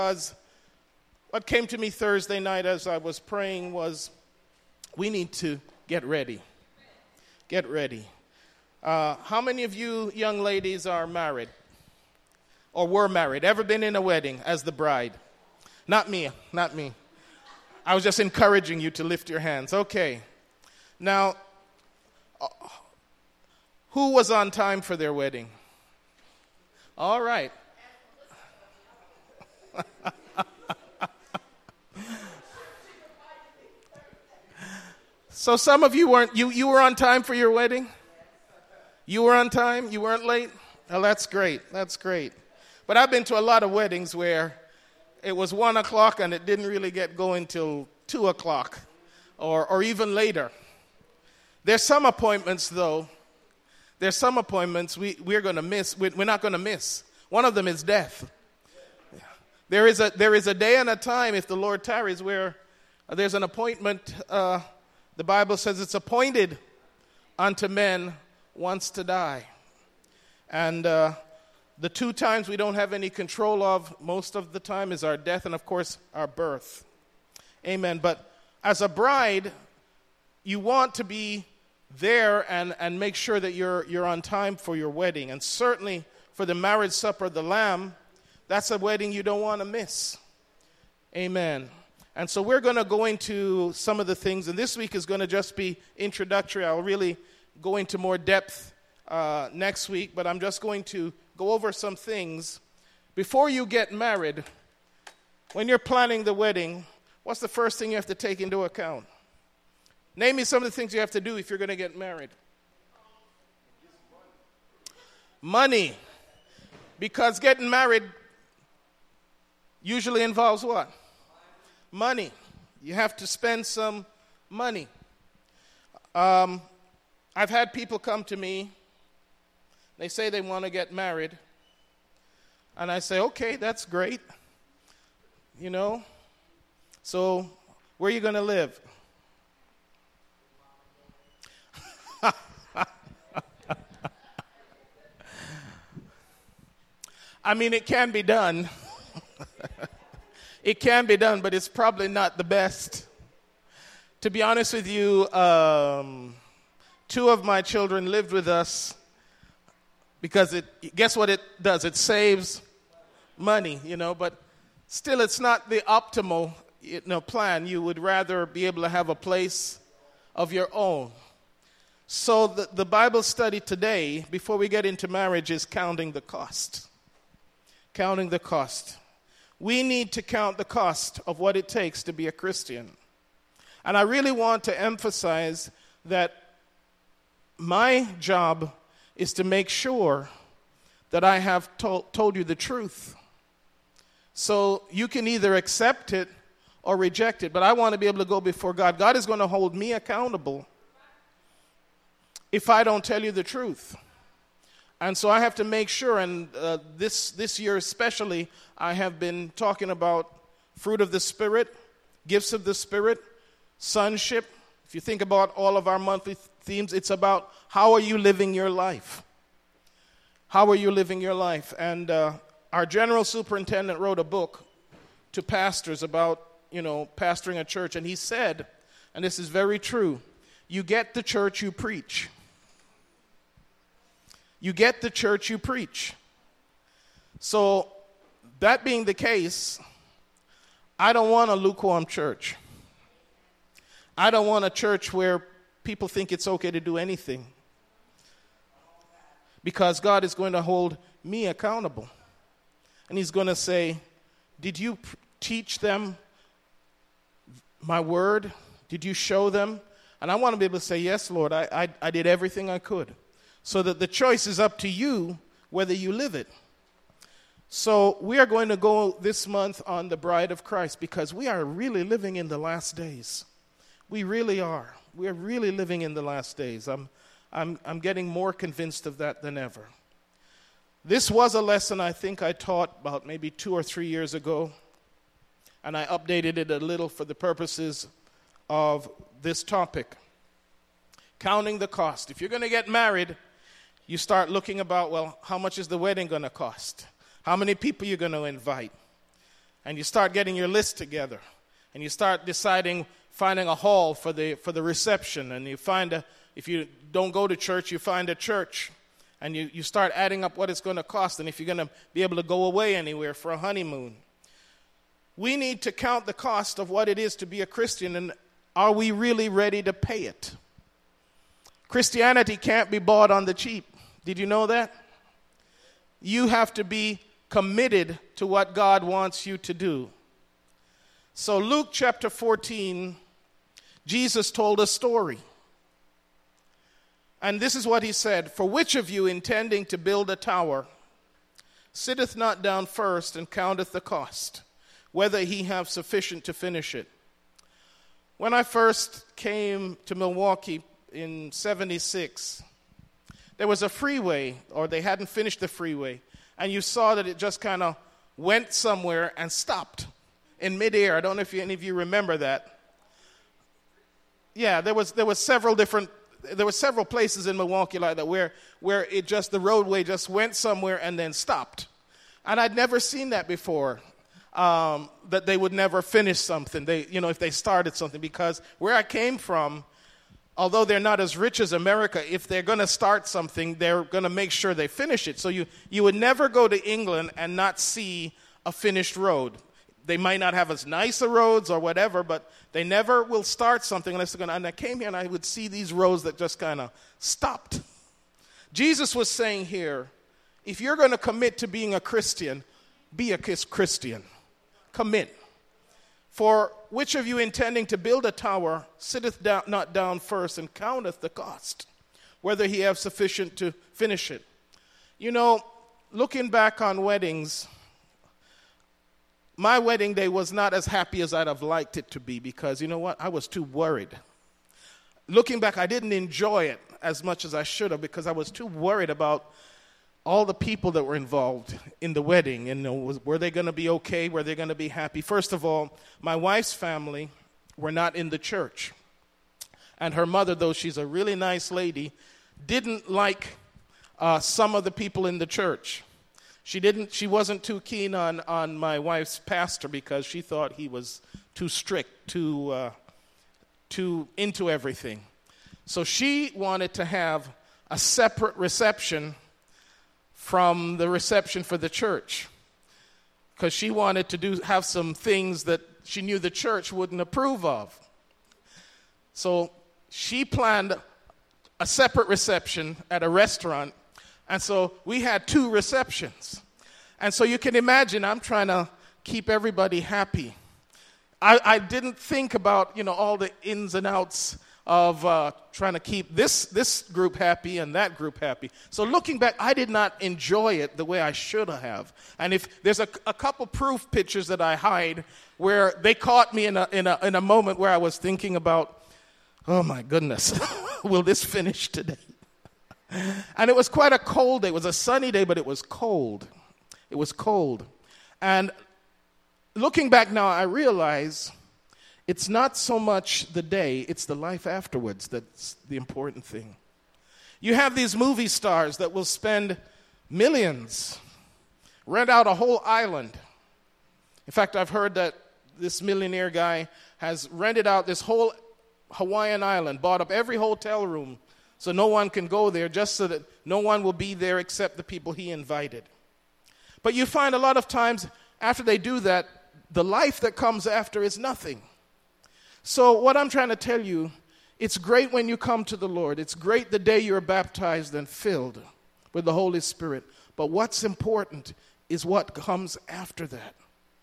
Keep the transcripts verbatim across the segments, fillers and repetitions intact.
Because what came to me Thursday night as I was praying was, we need to get ready. Get ready. Uh, how many of you young ladies are married? Or were married? Ever been in a wedding as the bride? Not me, not me. I was just encouraging you to lift your hands. Okay. Now, uh, who was on time for their wedding? All right. So some of you weren't, you, you were on time for your wedding? You were on time? You weren't late? Oh, that's great. That's great. But I've been to a lot of weddings where it was one o'clock and it didn't really get going till two o'clock or, or even later. There's some appointments, though. There's some appointments we, we're going to miss. We're not going to miss. One of them is death. There is a there is a day and a time, if the Lord tarries, where there's an appointment. Uh, the Bible says it's appointed unto men once to die. And uh, the two times we don't have any control of most of the time is our death and, of course, our birth. Amen. But as a bride, you want to be there and, and make sure that you're you're on time for your wedding. And certainly for the marriage supper of the Lamb, that's a wedding you don't want to miss. Amen. And so we're going to go into some of the things, and this week is going to just be introductory. I'll really go into more depth uh, next week, but I'm just going to go over some things. Before you get married, when you're planning the wedding, what's the first thing you have to take into account? Name me some of the things you have to do if you're going to get married. Money. Because getting married usually involves what? Money. You have to spend some money. Um, I've had people come to me. They say they want to get married. And I say, okay, that's great. You know, so where are you going to live? I mean, it can be done. It can be done, but it's probably not the best. To be honest with you, um, two of my children lived with us because it, guess what it does? It saves money, you know, but still it's not the optimal, you know, plan. You would rather be able to have a place of your own. So the, the Bible study today, before we get into marriage, is counting the cost. Counting the cost. We need to count the cost of what it takes to be a Christian. And I really want to emphasize that my job is to make sure that I have to- told you the truth. So you can either accept it or reject it. But I want to be able to go before God. God is going to hold me accountable if I don't tell you the truth. And so I have to make sure, and uh, this this year especially, I have been talking about fruit of the Spirit, gifts of the Spirit, sonship. If you think about all of our monthly themes, it's about how are you living your life? How are you living your life? And uh, our general superintendent wrote a book to pastors about, you know, pastoring a church. And he said, and this is very true, you get the church you preach. You get the church you preach. So, that being the case, I don't want a lukewarm church. I don't want a church where people think it's okay to do anything. Because God is going to hold me accountable. And he's going to say, did you pr- teach them my word? Did you show them? And I want to be able to say, yes, Lord, I, I, I did everything I could. So that the choice is up to you whether you live it. So we are going to go this month on the Bride of Christ because we are really living in the last days. We really are. We are really living in the last days. I'm, I'm, I'm getting more convinced of that than ever. This was a lesson I think I taught about maybe two or three years ago, and I updated it a little for the purposes of this topic. Counting the cost. If you're going to get married, you start looking about, well, how much is the wedding going to cost? How many people are you going to invite? and you start getting your list together, and you start deciding, finding a hall for the for the reception, and you find a, if you don't go to church, you find a church, and you, you start adding up what it's going to cost, and if you're going to be able to go away anywhere for a honeymoon. We need to count the cost of what it is to be a Christian, and are we really ready to pay it? Christianity can't be bought on the cheap. Did you know that? You have to be committed to what God wants you to do. So Luke chapter fourteen, Jesus told a story. And this is what he said: "For which of you, intending to build a tower, sitteth not down first and counteth the cost, whether he have sufficient to finish it?" When I first came to Milwaukee in seventy-six, there was a freeway, or they hadn't finished the freeway, and you saw that it just kind of went somewhere and stopped in midair. I don't know if you, any of you remember that. Yeah, there was there was several different there were several places in Milwaukee like that where where it just the roadway just went somewhere and then stopped, and I'd never seen that before. Um, that they would never finish something. They, you know, if they started something, because where I came from, although they're not as rich as America, if they're going to start something, they're going to make sure they finish it. So you, you would never go to England and not see a finished road. They might not have as nice a roads or whatever, but they never will start something unless they're going to. And I came here and I would see these roads that just kind of stopped. Jesus was saying here, if you're going to commit to being a Christian, be a Christian. Commit. "For which of you, intending to build a tower, sitteth down, not down first and counteth the cost, whether he have sufficient to finish it?" You know, looking back on weddings, my wedding day was not as happy as I'd have liked it to be, because you know what? I was too worried. Looking back, I didn't enjoy it as much as I should have, because I was too worried about all the people that were involved in the wedding. And you know, was, were they going to be okay? Were they going to be happy? First of all, my wife's family were not in the church. And her mother, though she's a really nice lady, didn't like uh, some of the people in the church. She didn't. She wasn't too keen on, on my wife's pastor, because she thought he was too strict, too, uh, too into everything. So she wanted to have a separate reception from the reception for the church, because she wanted to do have some things that she knew the church wouldn't approve of. So she planned a separate reception at a restaurant, and so we had two receptions. And so you can imagine, I'm trying to keep everybody happy. I, I didn't think about, you know, all the ins and outs of uh, trying to keep this this group happy and that group happy. So looking back, I did not enjoy it the way I should have. And if there's a, a couple proof pictures that I hide where they caught me in a in a in a moment where I was thinking about, oh my goodness, will this finish today? And it was quite a cold day. It was a sunny day, but it was cold. It was cold. And looking back now, I realize it's not so much the day, it's the life afterwards that's the important thing. You have these movie stars that will spend millions, rent out a whole island. In fact, I've heard that this millionaire guy has rented out this whole Hawaiian island, bought up every hotel room so no one can go there, just so that no one will be there except the people he invited. But you find a lot of times after they do that, the life that comes after is nothing. So what I'm trying to tell you, it's great when you come to the Lord. It's great the day you're baptized and filled with the Holy Spirit. But what's important is what comes after that.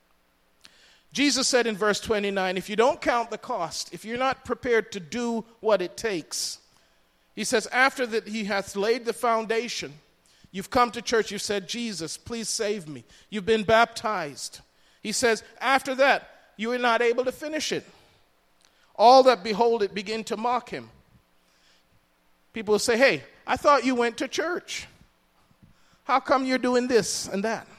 Jesus said in verse twenty-nine, if you don't count the cost, if you're not prepared to do what it takes, he says, after that he hath laid the foundation, you've come to church, you've said, Jesus, please save me. You've been baptized. He says, after that, you are not able to finish it. All that behold it begin to mock him. People will say, hey, I thought you went to church. How come you're doing this and that?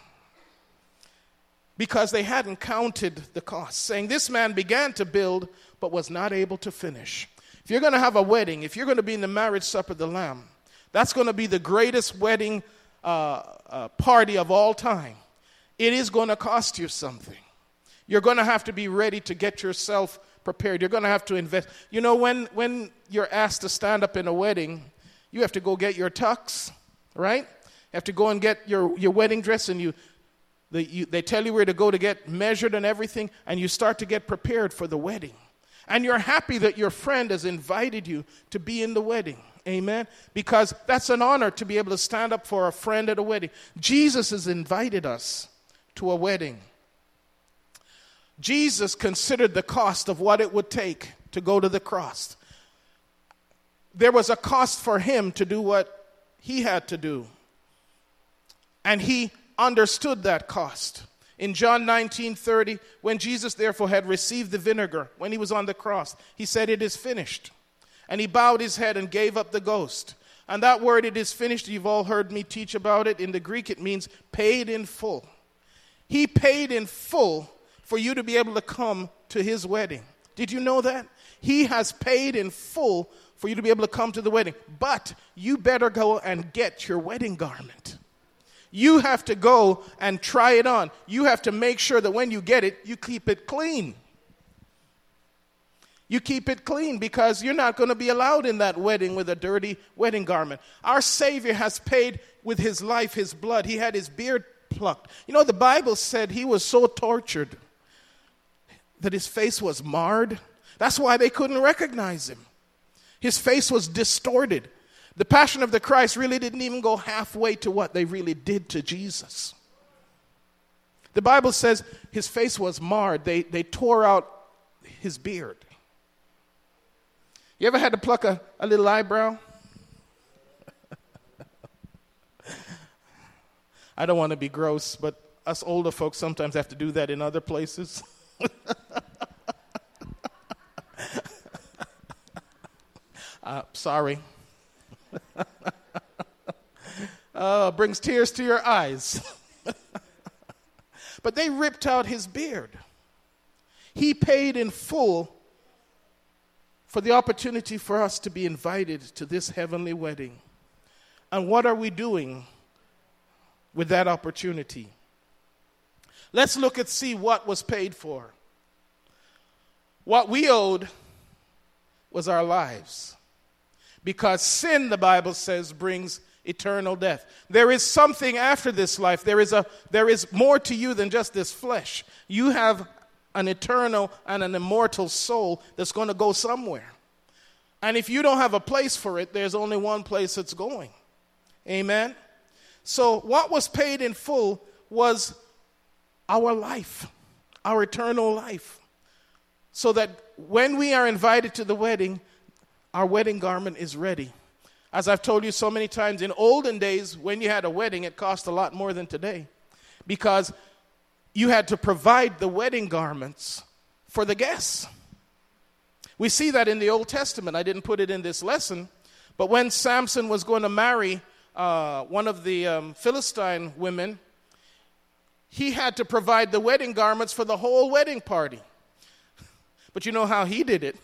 Because they hadn't counted the cost, saying this man began to build but was not able to finish. If you're going to have a wedding, if you're going to be in the marriage supper of the Lamb, that's going to be the greatest wedding uh, uh, party of all time. It is going to cost you something. You're going to have to be ready to get yourself prepared. You're going to have to invest. You know, when, when you're asked to stand up in a wedding, you have to go get your tux, right? You have to go and get your, your wedding dress, and you, the, you they tell you where to go to get measured and everything, and you start to get prepared for the wedding. And you're happy that your friend has invited you to be in the wedding. Amen? Because that's an honor to be able to stand up for a friend at a wedding. Jesus has invited us to a wedding. Jesus considered the cost of what it would take to go to the cross. There was a cost for him to do what he had to do. And he understood that cost. In John nineteen thirty, when Jesus therefore had received the vinegar, when he was on the cross, he said, "It is finished." And he bowed his head and gave up the ghost. And that word, "it is finished," you've all heard me teach about it. In the Greek, it means paid in full. He paid in full for you to be able to come to his wedding. Did you know that? He has paid in full for you to be able to come to the wedding. But you better go and get your wedding garment. You have to go and try it on. You have to make sure that when you get it, you keep it clean. You keep it clean, because you're not going to be allowed in that wedding with a dirty wedding garment. Our Savior has paid with his life, his blood. He had his beard plucked. You know, the Bible said he was so tortured that his face was marred. That's why they couldn't recognize him. His face was distorted. The Passion of the Christ really didn't even go halfway to what they really did to Jesus. The Bible says his face was marred. They, they tore out his beard. You ever had to pluck a, a little eyebrow? I don't want to be gross, but us older folks sometimes have to do that in other places. uh, sorry. uh, brings tears to your eyes. But they ripped out his beard. He paid in full for the opportunity for us to be invited to this heavenly wedding. And what are we doing with that opportunity? Let's look and see what was paid for. What we owed was our lives. Because sin, the Bible says, brings eternal death. There is something after this life. There is a there is more to you than just this flesh. You have an eternal and an immortal soul that's going to go somewhere. And if you don't have a place for it, there's only one place it's going. Amen? So what was paid in full was our life, our eternal life. So that when we are invited to the wedding, our wedding garment is ready. As I've told you so many times, in olden days, when you had a wedding, it cost a lot more than today. Because you had to provide the wedding garments for the guests. We see that in the Old Testament. I didn't put it in this lesson. But when Samson was going to marry uh, one of the um, Philistine women, he had to provide the wedding garments for the whole wedding party. But you know how he did it?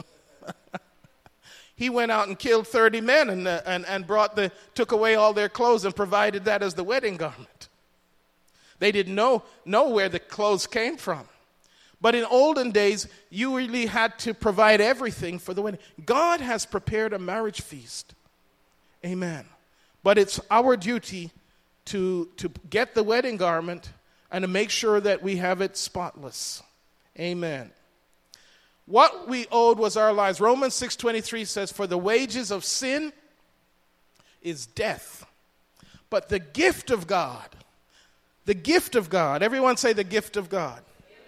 He went out and killed thirty men and, uh, and, and brought the, took away all their clothes and provided that as the wedding garment. They didn't know, know where the clothes came from. But in olden days, you really had to provide everything for the wedding. God has prepared a marriage feast. Amen. But it's our duty to, to get the wedding garment and to make sure that we have it spotless. Amen. What we owed was our lives. Romans six twenty-three says, "For the wages of sin is death. But the gift of God," the gift of God, everyone say the gift of God,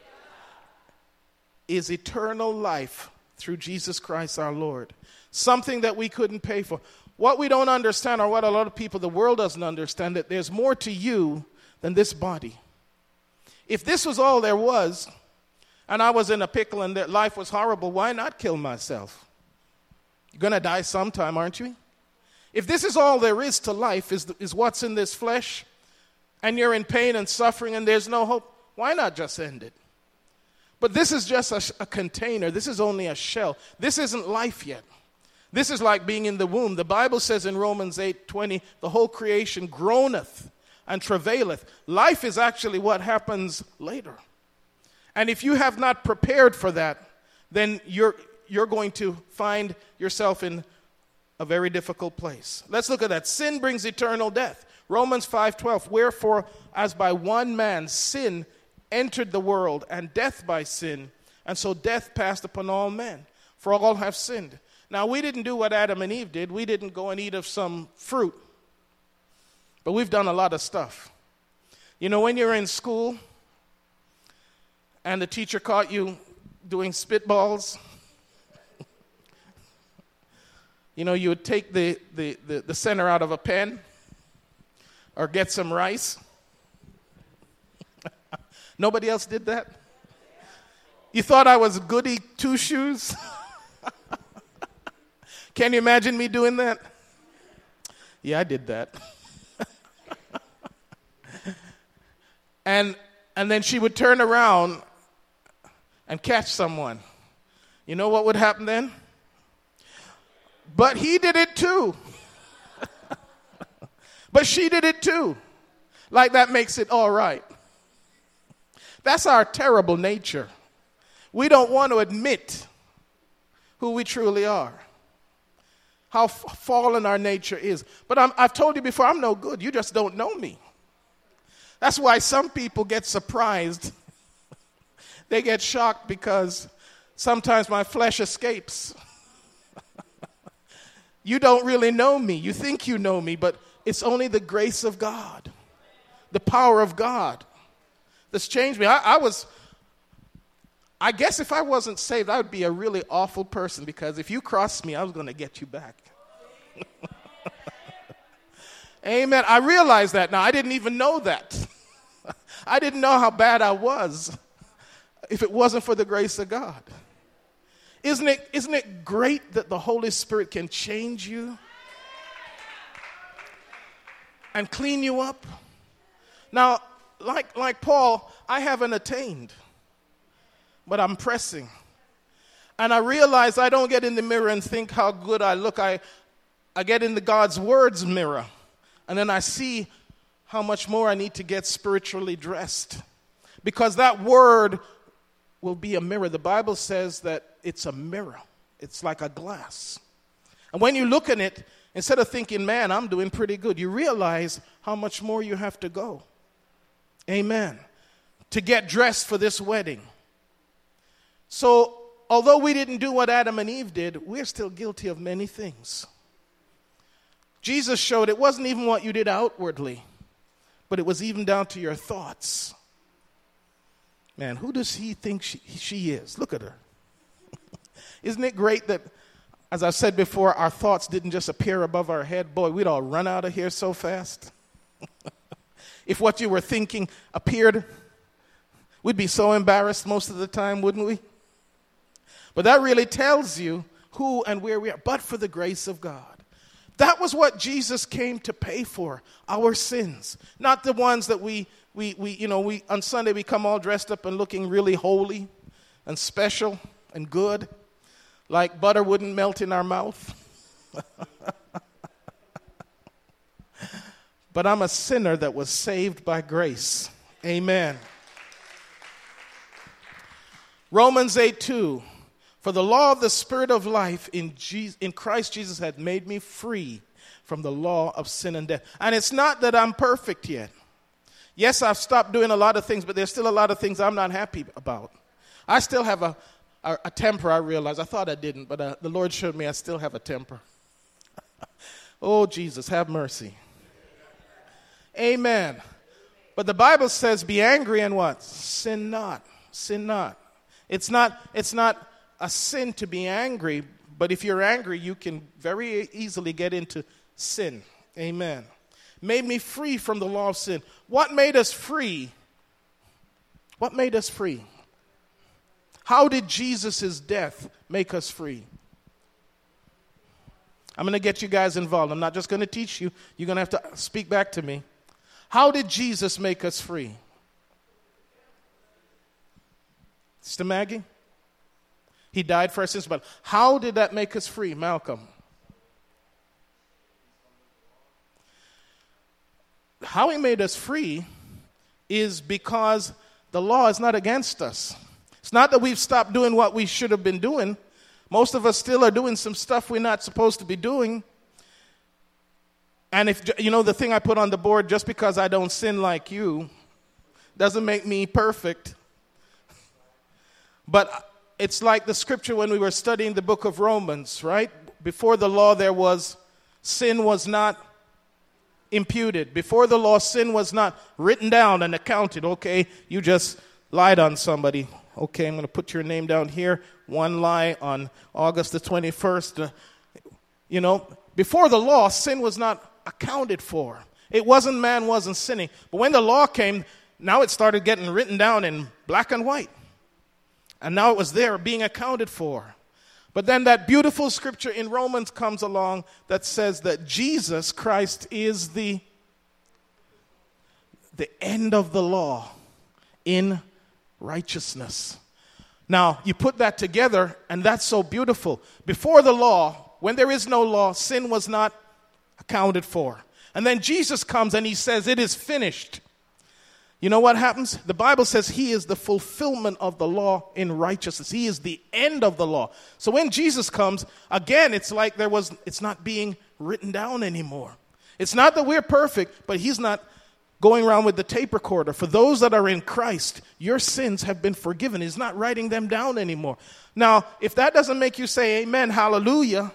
"is eternal life through Jesus Christ our Lord." Something that we couldn't pay for. What we don't understand, or what a lot of people, the world doesn't understand, that there's more to you than this body. If this was all there was, and I was in a pickle and that life was horrible, why not kill myself? You're going to die sometime, aren't you? If this is all there is to life, is, is what's in this flesh, and you're in pain and suffering and there's no hope, why not just end it? But this is just a, a container. This is only a shell. This isn't life yet. This is like being in the womb. The Bible says in Romans eight twenty, the whole creation groaneth and travaileth. Life is actually what happens later. And if you have not prepared for that, then you're you're going to find yourself in a very difficult place. Let's look at that. Sin brings eternal death. Romans five twelve. Wherefore, as by one man sin entered the world, and death by sin, and so death passed upon all men, for all have sinned. Now, we didn't do what Adam and Eve did. We didn't go and eat of some fruit. But we've done a lot of stuff. You know, when you're in school and the teacher caught you doing spitballs, you know, you would take the, the, the, the center out of a pen or get some rice. Nobody else did that? You thought I was goody two-shoes? Can you imagine me doing that? Yeah, I did that. and and then she would turn around and catch someone. You know what would happen then? But he did it too. But she did it too. Like that makes it all right. That's our terrible nature. We don't want to admit who we truly are, how f- fallen our nature is. But I'm, I've told you before, I'm no good. You just don't know me. That's why some people get surprised. They get shocked because sometimes my flesh escapes. You don't really know me. You think you know me, but it's only the grace of God, the power of God that's changed me. I, I was, I guess if I wasn't saved, I would be a really awful person, because if you crossed me, I was going to get you back. Amen. I realize that now. I didn't even know that. I didn't know how bad I was if it wasn't for the grace of God. Isn't it, isn't it great that the Holy Spirit can change you and clean you up? Now, like, like Paul, I haven't attained, but I'm pressing. And I realize I don't get in the mirror and think how good I look. I, I get in the God's Word's mirror, and then I see how much more I need to get spiritually dressed. Because that Word will be a mirror. The Bible says that it's a mirror. It's like a glass. And when you look in it, instead of thinking, man, I'm doing pretty good, you realize how much more you have to go. Amen. To get dressed for this wedding. So, although we didn't do what Adam and Eve did, we're still guilty of many things. Jesus showed it wasn't even what you did outwardly, but it was even down to your thoughts. Man, who does he think she, she is? Look at her. Isn't it great that, as I've said before, our thoughts didn't just appear above our head? Boy, we'd all run out of here so fast. If what you were thinking appeared, we'd be so embarrassed most of the time, wouldn't we? But that really tells you who and where we are, but for the grace of God. That was what Jesus came to pay for, our sins. Not the ones that we, we, we you know, we on Sunday we come all dressed up and looking really holy and special and good, like butter wouldn't melt in our mouth. But I'm a sinner that was saved by grace. Amen. Romans eight two. For the law of the Spirit of life in, Jesus, in Christ Jesus had made me free from the law of sin and death. And it's not that I'm perfect yet. Yes, I've stopped doing a lot of things, but there's still a lot of things I'm not happy about. I still have a, a, a temper, I realize. I thought I didn't, but uh, the Lord showed me I still have a temper. Oh, Jesus, have mercy. Amen. But the Bible says be angry and what? Sin not. Sin not. It's not, it's not a sin to be angry, but if you're angry, you can very easily get into sin. Amen. Made me free from the law of sin. What made us free? What made us free? How did Jesus' death make us free? I'm going to get you guys involved. I'm not just going to teach you. You're going to have to speak back to me. How did Jesus make us free? Sister Maggie? He died for our sins, but how did that make us free, Malcolm? How he made us free is because the law is not against us. It's not that we've stopped doing what we should have been doing. Most of us still are doing some stuff we're not supposed to be doing. And if, you know, the thing I put on the board, just because I don't sin like you, doesn't make me perfect. But it's like the scripture when we were studying the book of Romans, right? Before the law, there was, sin was not imputed. Before the law, sin was not written down and accounted. Okay, you just lied on somebody. Okay, I'm going to put your name down here. One lie on August the twenty-first. Uh, you know, before the law, sin was not accounted for. It wasn't man wasn't sinning. But when the law came, now it started getting written down in black and white. And now it was there being accounted for. But then that beautiful scripture in Romans comes along that says that Jesus Christ is the, the end of the law in righteousness. Now, you put that together, and that's so beautiful. Before the law, when there is no law, sin was not accounted for. And then Jesus comes and he says, it is finished. You know what happens? The Bible says he is the fulfillment of the law in righteousness. He is the end of the law. So when Jesus comes, again, it's like there was, it's not being written down anymore. It's not that we're perfect, but he's not going around with the tape recorder. For those that are in Christ, your sins have been forgiven. He's not writing them down anymore. Now, if that doesn't make you say amen, hallelujah,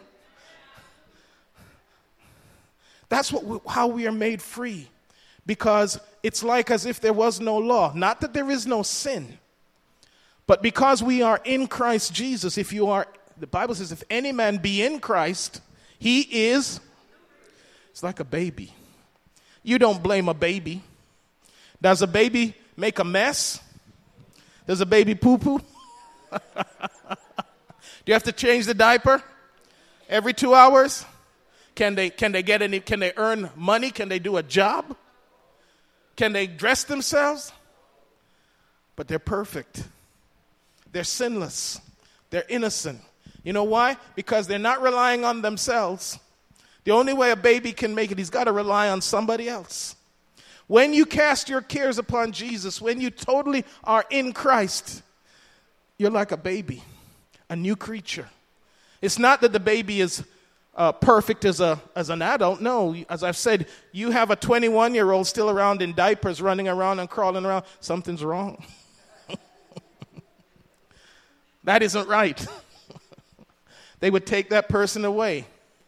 that's what we, how we are made free. Because it's like as if there was no law. Not that there is no sin. But because we are in Christ Jesus, if you are, the Bible says, if any man be in Christ, he is, it's like a baby. You don't blame a baby. Does a baby make a mess? Does a baby poo-poo? Do you have to change the diaper every two hours? Can they, can they get any, can they earn money? Can they do a job? Can they dress themselves? But they're perfect. They're sinless. They're innocent. You know why? Because they're not relying on themselves. The only way a baby can make it, he's got to rely on somebody else. When you cast your cares upon Jesus, when you totally are in Christ, you're like a baby, a new creature. It's not that the baby is Uh, perfect as a as an adult. No, as I've said, you have a twenty-one-year-old still around in diapers, running around and crawling around. Something's wrong. That isn't right. They would take that person away.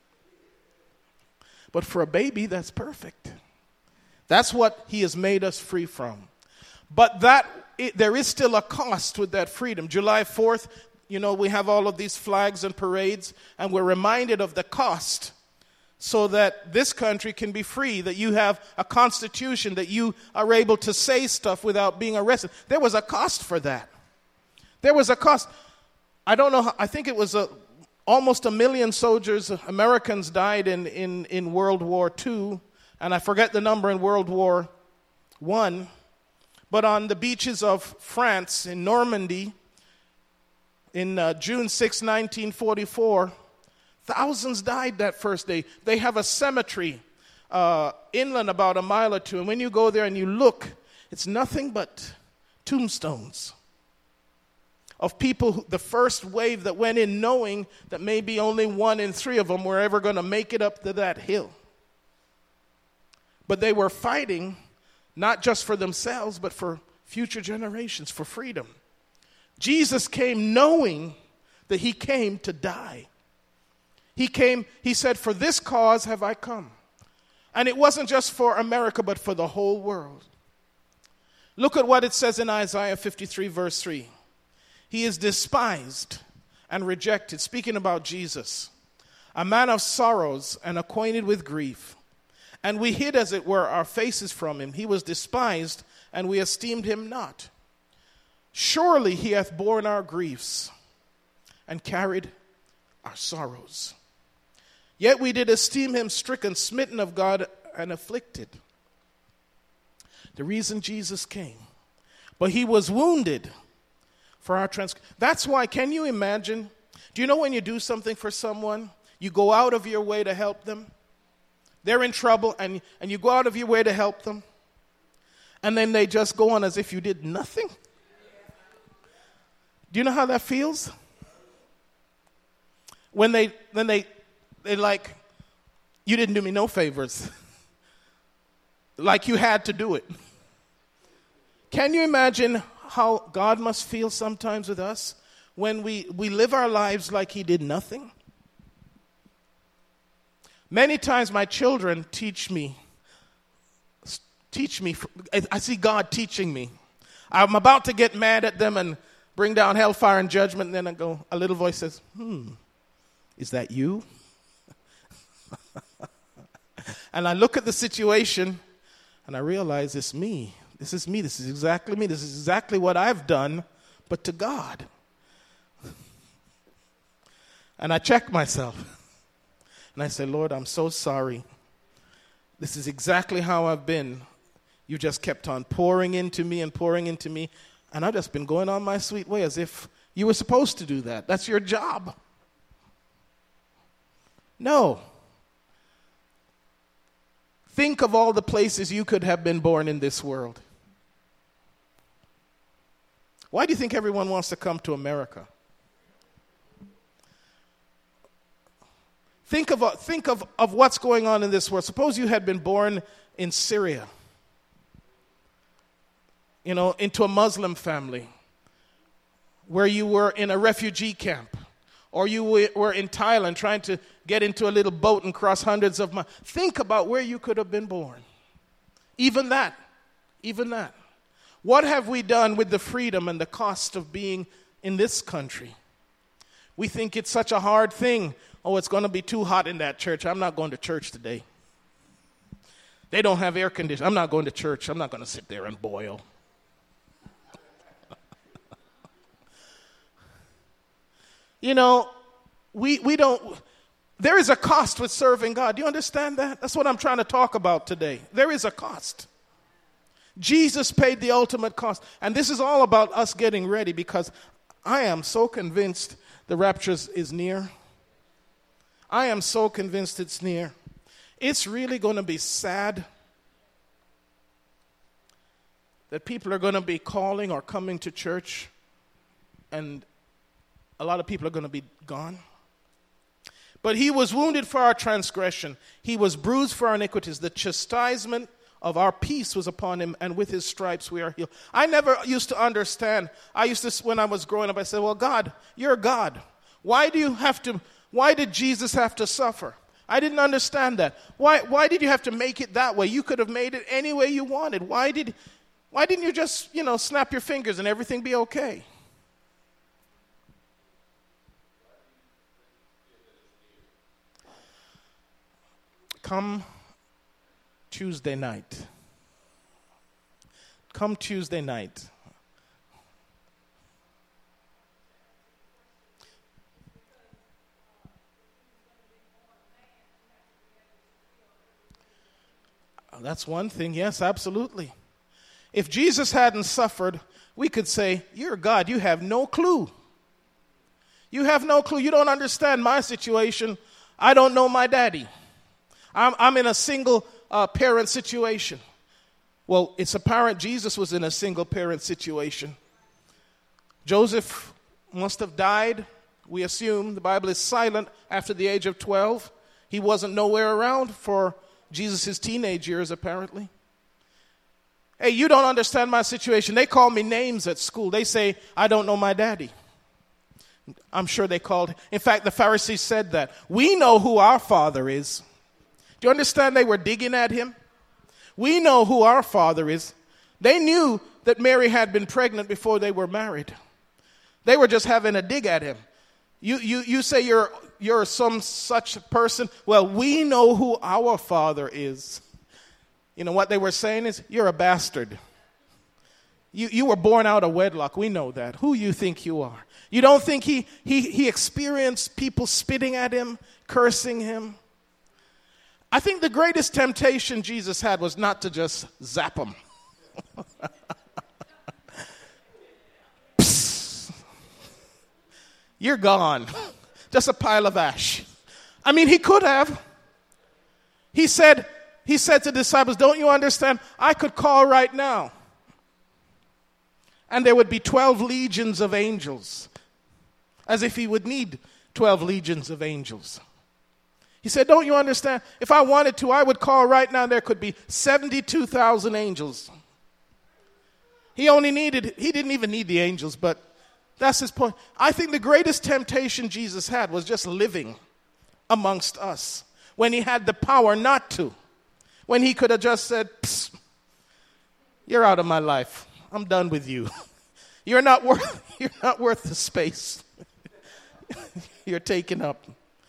But for a baby, that's perfect. That's what he has made us free from. But that it, there is still a cost with that freedom. July fourth, you know, we have all of these flags and parades, and we're reminded of the cost so that this country can be free, that you have a constitution, that you are able to say stuff without being arrested. There was a cost for that. There was a cost. I don't know, how, I think it was a, almost a million soldiers, Americans died in, in, in World War Two, and I forget the number in World War One. But on the beaches of France, in Normandy, in uh, June sixth, nineteen forty-four, thousands died that first day. They have a cemetery uh, inland about a mile or two. And when you go there and you look, it's nothing but tombstones of people, who, the first wave that went in knowing that maybe only one in three of them were ever going to make it up to that hill. But they were fighting not just for themselves, but for future generations, for freedom. Jesus came knowing that he came to die. He came, he said, for this cause have I come. And it wasn't just for America, but for the whole world. Look at what it says in Isaiah fifty-three, verse three. He is despised and rejected, speaking about Jesus, a man of sorrows and acquainted with grief. And we hid, as it were, our faces from him. He was despised, and we esteemed him not. Surely he hath borne our griefs and carried our sorrows. Yet we did esteem him stricken, smitten of God, and afflicted. The reason Jesus came. But he was wounded for our transgressions. That's why, can you imagine? Do you know when you do something for someone, you go out of your way to help them? They're in trouble, and, and you go out of your way to help them. and then they just go on as if you did nothing? Do you know how that feels? When they, when they, they like, you didn't do me no favors. Like you had to do it. Can you imagine how God must feel sometimes with us when we, we live our lives like he did nothing? Many times my children teach me, teach me, I see God teaching me. I'm about to get mad at them and bring down hellfire and judgment, and then I go, a little voice says, hmm, is that you? And I look at the situation and I realize it's me. This is me. This is exactly me. This is exactly what I've done, but to God. And I check myself. And I say, Lord, I'm so sorry. This is exactly how I've been. You just kept on pouring into me and pouring into me. And I've just been going on my sweet way as if you were supposed to do that. That's your job. No. Think of all the places you could have been born in this world. Why do you think everyone wants to come to America? Think of, think of, of what's going on in this world. Suppose you had been born in Syria, you know, into a Muslim family, where you were in a refugee camp, or you were in Thailand trying to get into a little boat and cross hundreds of miles. Think about where you could have been born. Even that, even that. What have we done with the freedom and the cost of being in this country? We think it's such a hard thing. Oh, it's going to be too hot in that church. I'm not going to church today. They don't have air conditioning. I'm not going to church. I'm not going to sit there and boil. You know, we we don't, there is a cost with serving God. Do you understand that? That's what I'm trying to talk about today. There is a cost. Jesus paid the ultimate cost. And this is all about us getting ready, because I am so convinced the rapture is near. I am so convinced it's near. It's really going to be sad that people are going to be calling or coming to church, and a lot of people are going to be gone. But he was wounded for our transgression. He was bruised for our iniquities. The chastisement of our peace was upon him, and with his stripes we are healed. I never used to understand. I used to, when I was growing up, I said, well, God, you're God. Why do you have to, why did Jesus have to suffer? I didn't understand that. Why, why did you have to make it that way? You could have made it any way you wanted. Why did, why didn't you just, you know, snap your fingers and everything be okay? Come Tuesday night. Come Tuesday night. That's one thing. Yes, absolutely. If Jesus hadn't suffered, we could say, you're God. You have no clue. You have no clue. You don't understand my situation. I don't know my daddy. I'm, I'm in a single uh, parent situation. Well, it's apparent Jesus was in a single parent situation. Joseph must have died, we assume. The Bible is silent after the age of twelve. He wasn't nowhere around for Jesus' teenage years, apparently. Hey, you don't understand my situation. They call me names at school. They say, I don't know my daddy. I'm sure they called. In fact, the Pharisees said that. We know who our father is. Do you understand? They were digging at him. We know who our father is. They knew that Mary had been pregnant before they were married. They were just having a dig at him. You, you, you say you're, you're some such person. Well, we know who our father is. You know what they were saying is, you're a bastard. You, you were born out of wedlock. We know that. Who you think you are? You don't think he, he, he experienced people spitting at him, cursing him? I think the greatest temptation Jesus had was not to just zap him. Psst. You're gone. Just a pile of ash. I mean, he could have. He said, He said to the disciples, don't you understand? I could call right now, and there would be twelve legions of angels, as if he would need twelve legions of angels. He said, don't you understand? If I wanted to, I would call right now, there could be seventy-two thousand angels. He only needed, he didn't even need the angels, but that's his point. I think the greatest temptation Jesus had was just living amongst us, when he had the power not to. When he could have just said, psst, you're out of my life. I'm done with you. You're not worth, you're not worth the space. You're taken up.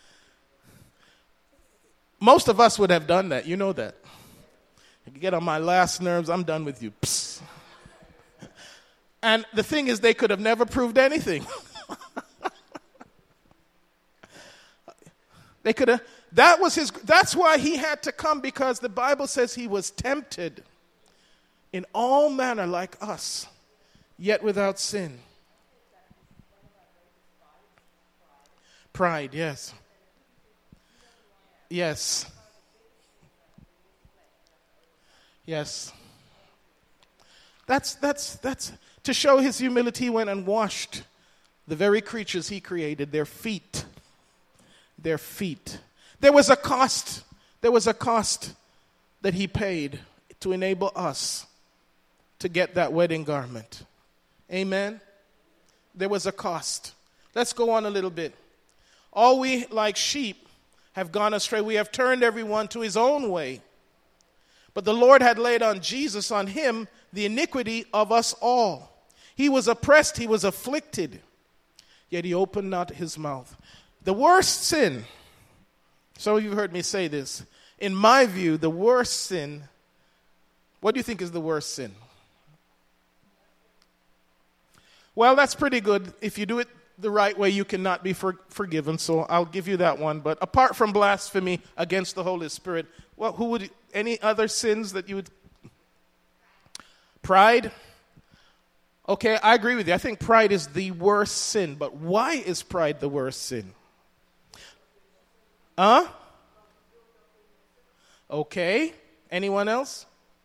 Most of us would have done that. You know that. You get on my last nerves, I'm done with you. Psst. And the thing is, they could have never proved anything. They could have, that was his, that's why he had to come, because the Bible says he was tempted in all manner like us, yet without sin. Pride, yes. Yes. Yes. That's, that's, that's, to show his humility, he went and washed the very creatures he created, their feet. Their feet. There was a cost. There was a cost that he paid to enable us to get that wedding garment. Amen? There was a cost. Let's go on a little bit. All we, like sheep, have gone astray. We have turned everyone to his own way. But the Lord had laid on Jesus, on him, the iniquity of us all. He was oppressed, he was afflicted, yet he opened not his mouth. The worst sin, some of you heard me say this, in my view, the worst sin, what do you think is the worst sin? Well, that's pretty good. If you do it the right way, you cannot be for, forgiven, so I'll give you that one. But apart from blasphemy against the Holy Spirit, well, who would, any other sins that you would? Pride? Okay, I agree with you. I think pride is the worst sin. But why is pride the worst sin? Huh? Okay. Anyone else?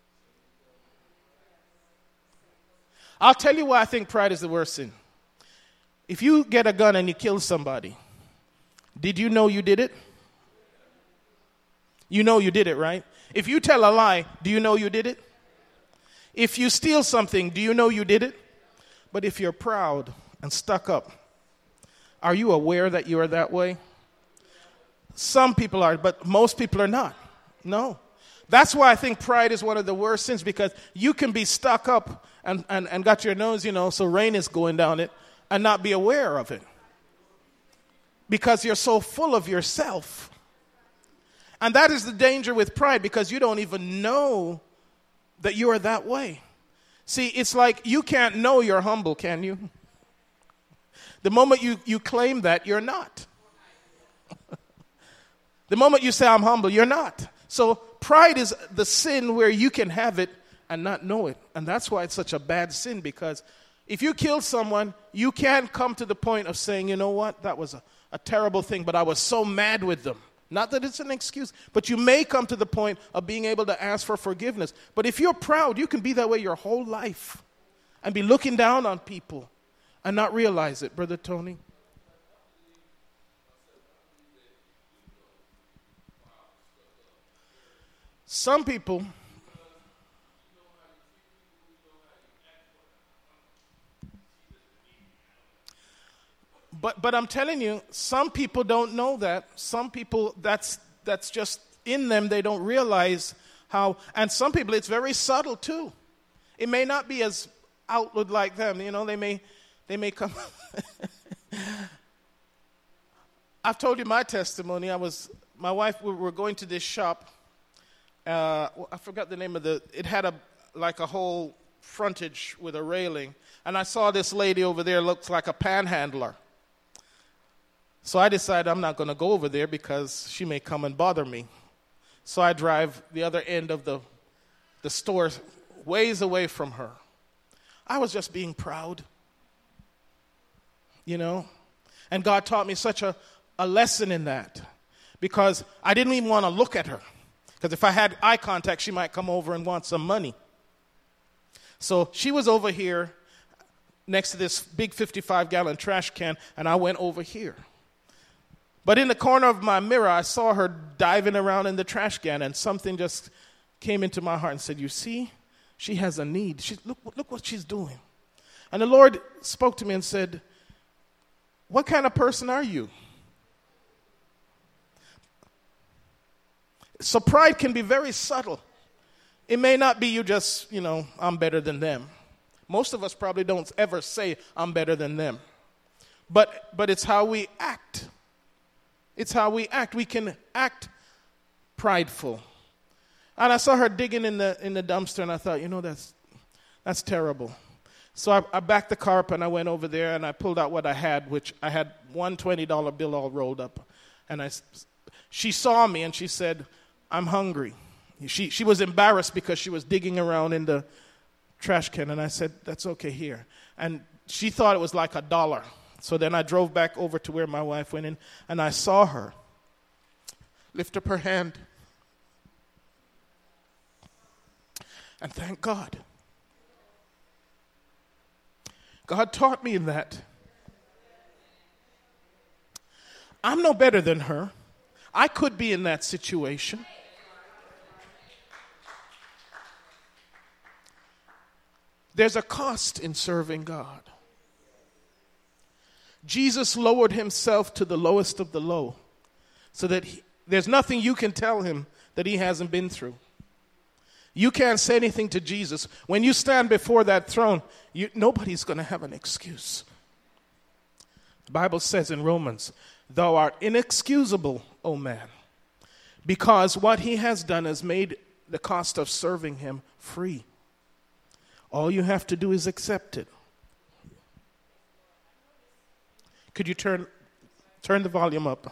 I'll tell you why I think pride is the worst sin. If you get a gun and you kill somebody, did you know you did it? You know you did it, right? If you tell a lie, do you know you did it? If you steal something, do you know you did it? But if you're proud and stuck up, are you aware that you are that way? Some people are, but most people are not. No. That's why I think pride is one of the worst sins, because you can be stuck up and, and, and got your nose, you know, so rain is going down it, and not be aware of it. Because you're so full of yourself. And that is the danger with pride, because you don't even know that you are that way. See, it's like you can't know you're humble, can you? The moment you, you claim that, you're not. The moment you say, I'm humble, you're not. So pride is the sin where you can have it and not know it. And that's why it's such a bad sin, because if you kill someone, you can't come to the point of saying, you know what, that was a, a terrible thing, but I was so mad with them. Not that it's an excuse, but you may come to the point of being able to ask for forgiveness. But if you're proud, you can be that way your whole life and be looking down on people and not realize it, Brother Tony. Some people, but but I'm telling you, some people don't know that. Some people, that's that's just in them. They don't realize how, and some people, it's very subtle too. It may not be as outward like them. You know, they may they may come. I've told you my testimony. I was my wife. We were going to this shop. Uh, I forgot the name of the, it had a like a whole frontage with a railing. And I saw this lady over there, looks like a panhandler. So I decided I'm not going to go over there because she may come and bother me. So I drive the other end of the, the store, ways away from her. I was just being proud, you know. And God taught me such a, a lesson in that, because I didn't even want to look at her. Because if I had eye contact, she might come over and want some money. So she was over here next to this big fifty-five gallon trash can, and I went over here. But in the corner of my mirror, I saw her diving around in the trash can, and something just came into my heart and said, you see, she has a need. She, look, look what she's doing. And the Lord spoke to me and said, what kind of person are you? So pride can be very subtle. It may not be you just, you know, I'm better than them. Most of us probably don't ever say I'm better than them. But but it's how we act. It's how we act. We can act prideful. And I saw her digging in the in the dumpster, and I thought, you know, that's that's terrible. So I, I backed the car up, and I went over there, and I pulled out what I had, which I had one twenty dollar bill all rolled up. And I, she saw me, and she said, I'm hungry. She she was embarrassed because she was digging around in the trash can, and I said, that's okay, here. And she thought it was like a dollar. So then I drove back over to where my wife went in, and I saw her lift up her hand. And thank God. God taught me that. I'm no better than her. I could be in that situation. There's a cost in serving God. Jesus lowered himself to the lowest of the low so that he, there's nothing you can tell him that he hasn't been through. You can't say anything to Jesus. When you stand before that throne, you, nobody's going to have an excuse. The Bible says in Romans, thou art inexcusable, O man, because what he has done has made the cost of serving him free. All you have to do is accept it. Could you turn turn the volume up?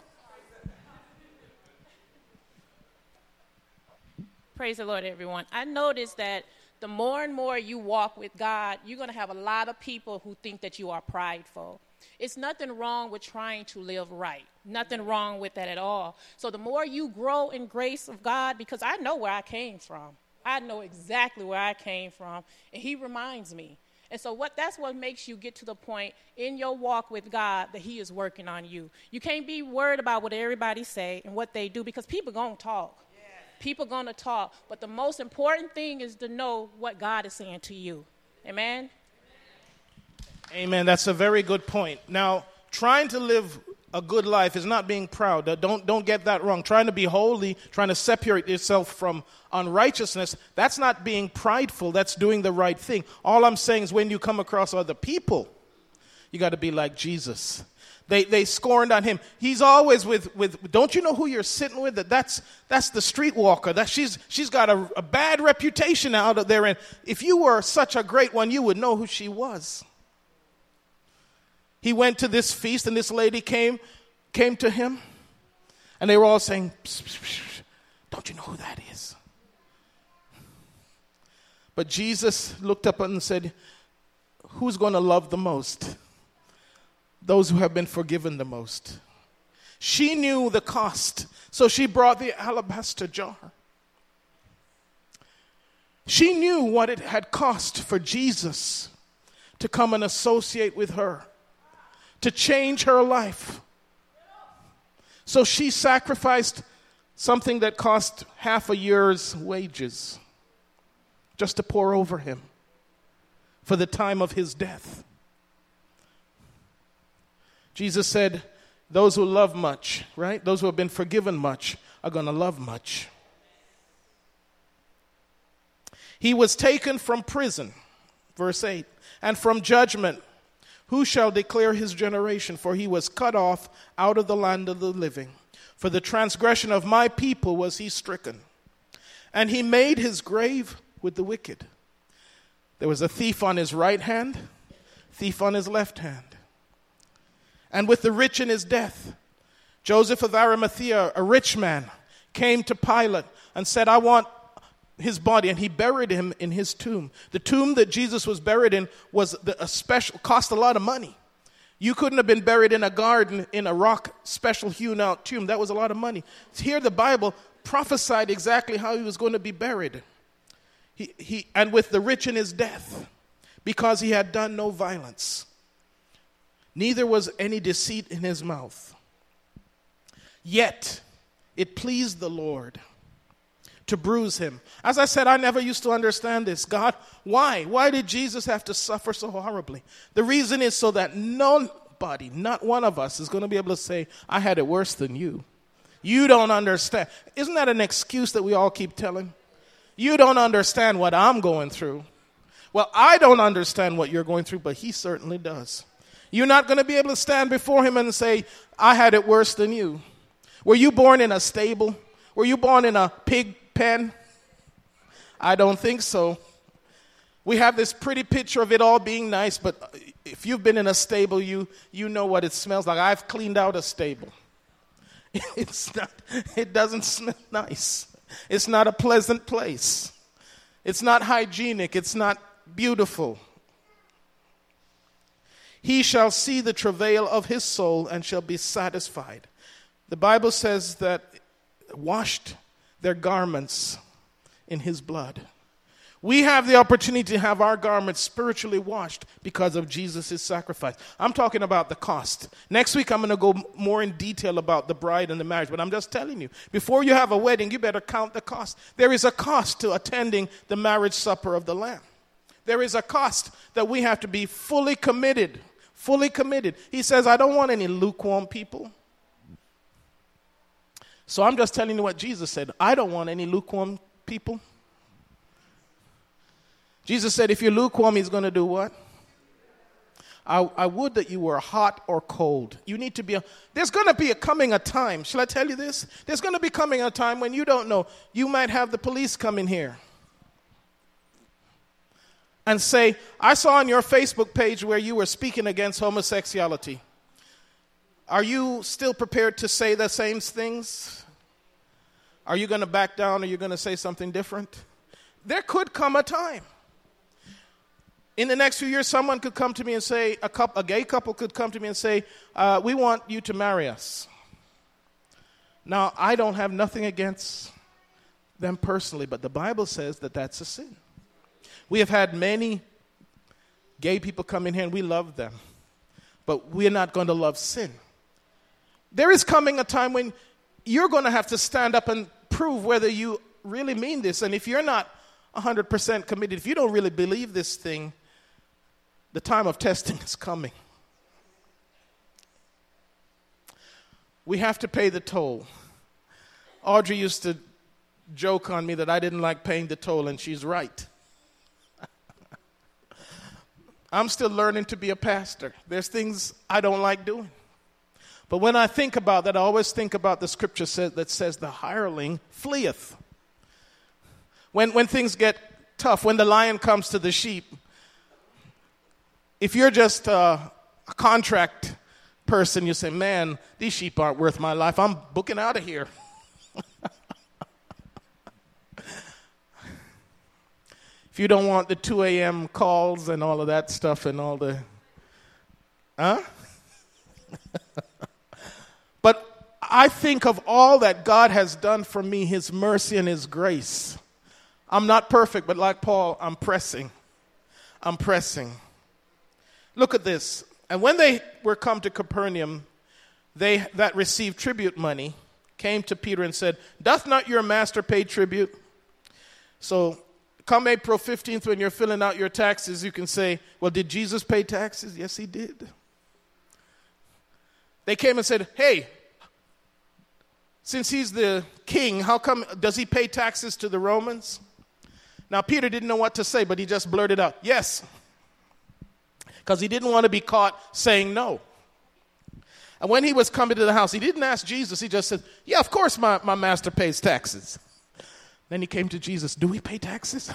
Praise the Lord, everyone. I noticed that the more and more you walk with God, you're going to have a lot of people who think that you are prideful. It's nothing wrong with trying to live right. Nothing wrong with that at all. So the more you grow in grace of God, because I know where I came from. I know exactly where I came from, and he reminds me. And so what that's what makes you get to the point in your walk with God that he is working on you. You can't be worried about what everybody say and what they do, because people going to talk. People going to talk. But the most important thing is to know what God is saying to you. Amen? Amen. That's a very good point. Now, trying to live a good life is not being proud. Don't, don't get that wrong. Trying to be holy, trying to separate yourself from unrighteousness, that's not being prideful. That's doing the right thing. All I'm saying is when you come across other people, you got to be like Jesus. They they scorned on him. He's always with, with don't you know who you're sitting with? That that's that's the streetwalker. That she's she's got a, a bad reputation out there. And if you were such a great one, you would know who she was. He went to this feast, and this lady came came to him, and they were all saying, psh, psh, psh, don't you know who that is? But Jesus looked up and said, who's going to love the most? Those who have been forgiven the most. She knew the cost, so she brought the alabaster jar. She knew what it had cost for Jesus to come and associate with her, to change her life. So she sacrificed something that cost half a year's wages just to pour over him for the time of his death. Jesus said, those who love much, right? Those who have been forgiven much are going to love much. He was taken from prison, verse eight, and from judgment. Who shall declare his generation? For he was cut off out of the land of the living. For the transgression of my people was he stricken. And he made his grave with the wicked. There was a thief on his right hand, thief on his left hand. And with the rich in his death, Joseph of Arimathea, a rich man, came to Pilate and said, I want his body, and he buried him in his tomb. The tomb that Jesus was buried in was the, a special, cost a lot of money. You couldn't have been buried in a garden in a rock, special hewn out tomb. That was a lot of money. Here the Bible, prophesied exactly how he was going to be buried. He, he, and with the rich in his death, because he had done no violence. Neither was any deceit in his mouth. Yet it pleased the Lord to bruise him. As I said, I never used to understand this. God, why? Why did Jesus have to suffer so horribly? The reason is so that nobody, not one of us, is going to be able to say, I had it worse than you. You don't understand. Isn't that an excuse that we all keep telling? You don't understand what I'm going through. Well, I don't understand what you're going through, but he certainly does. You're not going to be able to stand before him and say, I had it worse than you. Were you born in a stable? Were you born in a pig pen? I don't think so. We have this pretty picture of it all being nice, but if you've been in a stable, you you know what it smells like. I've cleaned out a stable. It's not, it doesn't smell nice. It's not a pleasant place. It's not hygienic. It's not beautiful. He shall see the travail of his soul and shall be satisfied. The Bible says that washed their garments in his blood. We have the opportunity to have our garments spiritually washed because of Jesus' sacrifice. I'm talking about the cost. Next week I'm going to go more in detail about the bride and the marriage, but I'm just telling you, before you have a wedding, you better count the cost. There is a cost to attending the marriage supper of the Lamb. There is a cost that we have to be fully committed, fully committed. He says, I don't want any lukewarm people. So I'm just telling you what Jesus said. I don't want any lukewarm people. Jesus said, if you're lukewarm, he's going to do what? I, I would that you were hot or cold. You need to be, a, there's going to be a coming a time. Shall I tell you this? There's going to be coming a time when you don't know. You might have the police come in here and say, I saw on your Facebook page where you were speaking against homosexuality. Are you still prepared to say the same things? Are you going to back down? Or are you going to say something different? There could come a time. In the next few years, someone could come to me and say, a, couple, a gay couple could come to me and say, uh, we want you to marry us. Now, I don't have nothing against them personally, but the Bible says that that's a sin. We have had many gay people come in here and we love them, but we're not going to love sin. There is coming a time when you're going to have to stand up and prove whether you really mean this. And if you're not one hundred percent committed, if you don't really believe this thing, the time of testing is coming. We have to pay the toll. Audrey used to joke on me that I didn't like paying the toll, and she's right. I'm still learning to be a pastor. There's things I don't like doing. But when I think about that, I always think about the scripture that says the hireling fleeth. When, when things get tough, when the lion comes to the sheep, if you're just uh, a contract person, you say, man, these sheep aren't worth my life. I'm booking out of here. If you don't want the two a.m. calls and all of that stuff and all the, huh? But I think of all that God has done for me, his mercy and his grace. I'm not perfect, but like Paul, I'm pressing. I'm pressing. Look at this. And when they were come to Capernaum, they that received tribute money came to Peter and said, doth not your master pay tribute? So come April fifteenth, when you're filling out your taxes, you can say, well, did Jesus pay taxes? Yes, he did. They came and said, hey, since he's the king, how come, does he pay taxes to the Romans? Now, Peter didn't know what to say, but he just blurted out, yes. Because he didn't want to be caught saying no. And when he was coming to the house, he didn't ask Jesus. He just said, yeah, of course my, my master pays taxes. Then he came to Jesus, do we pay taxes?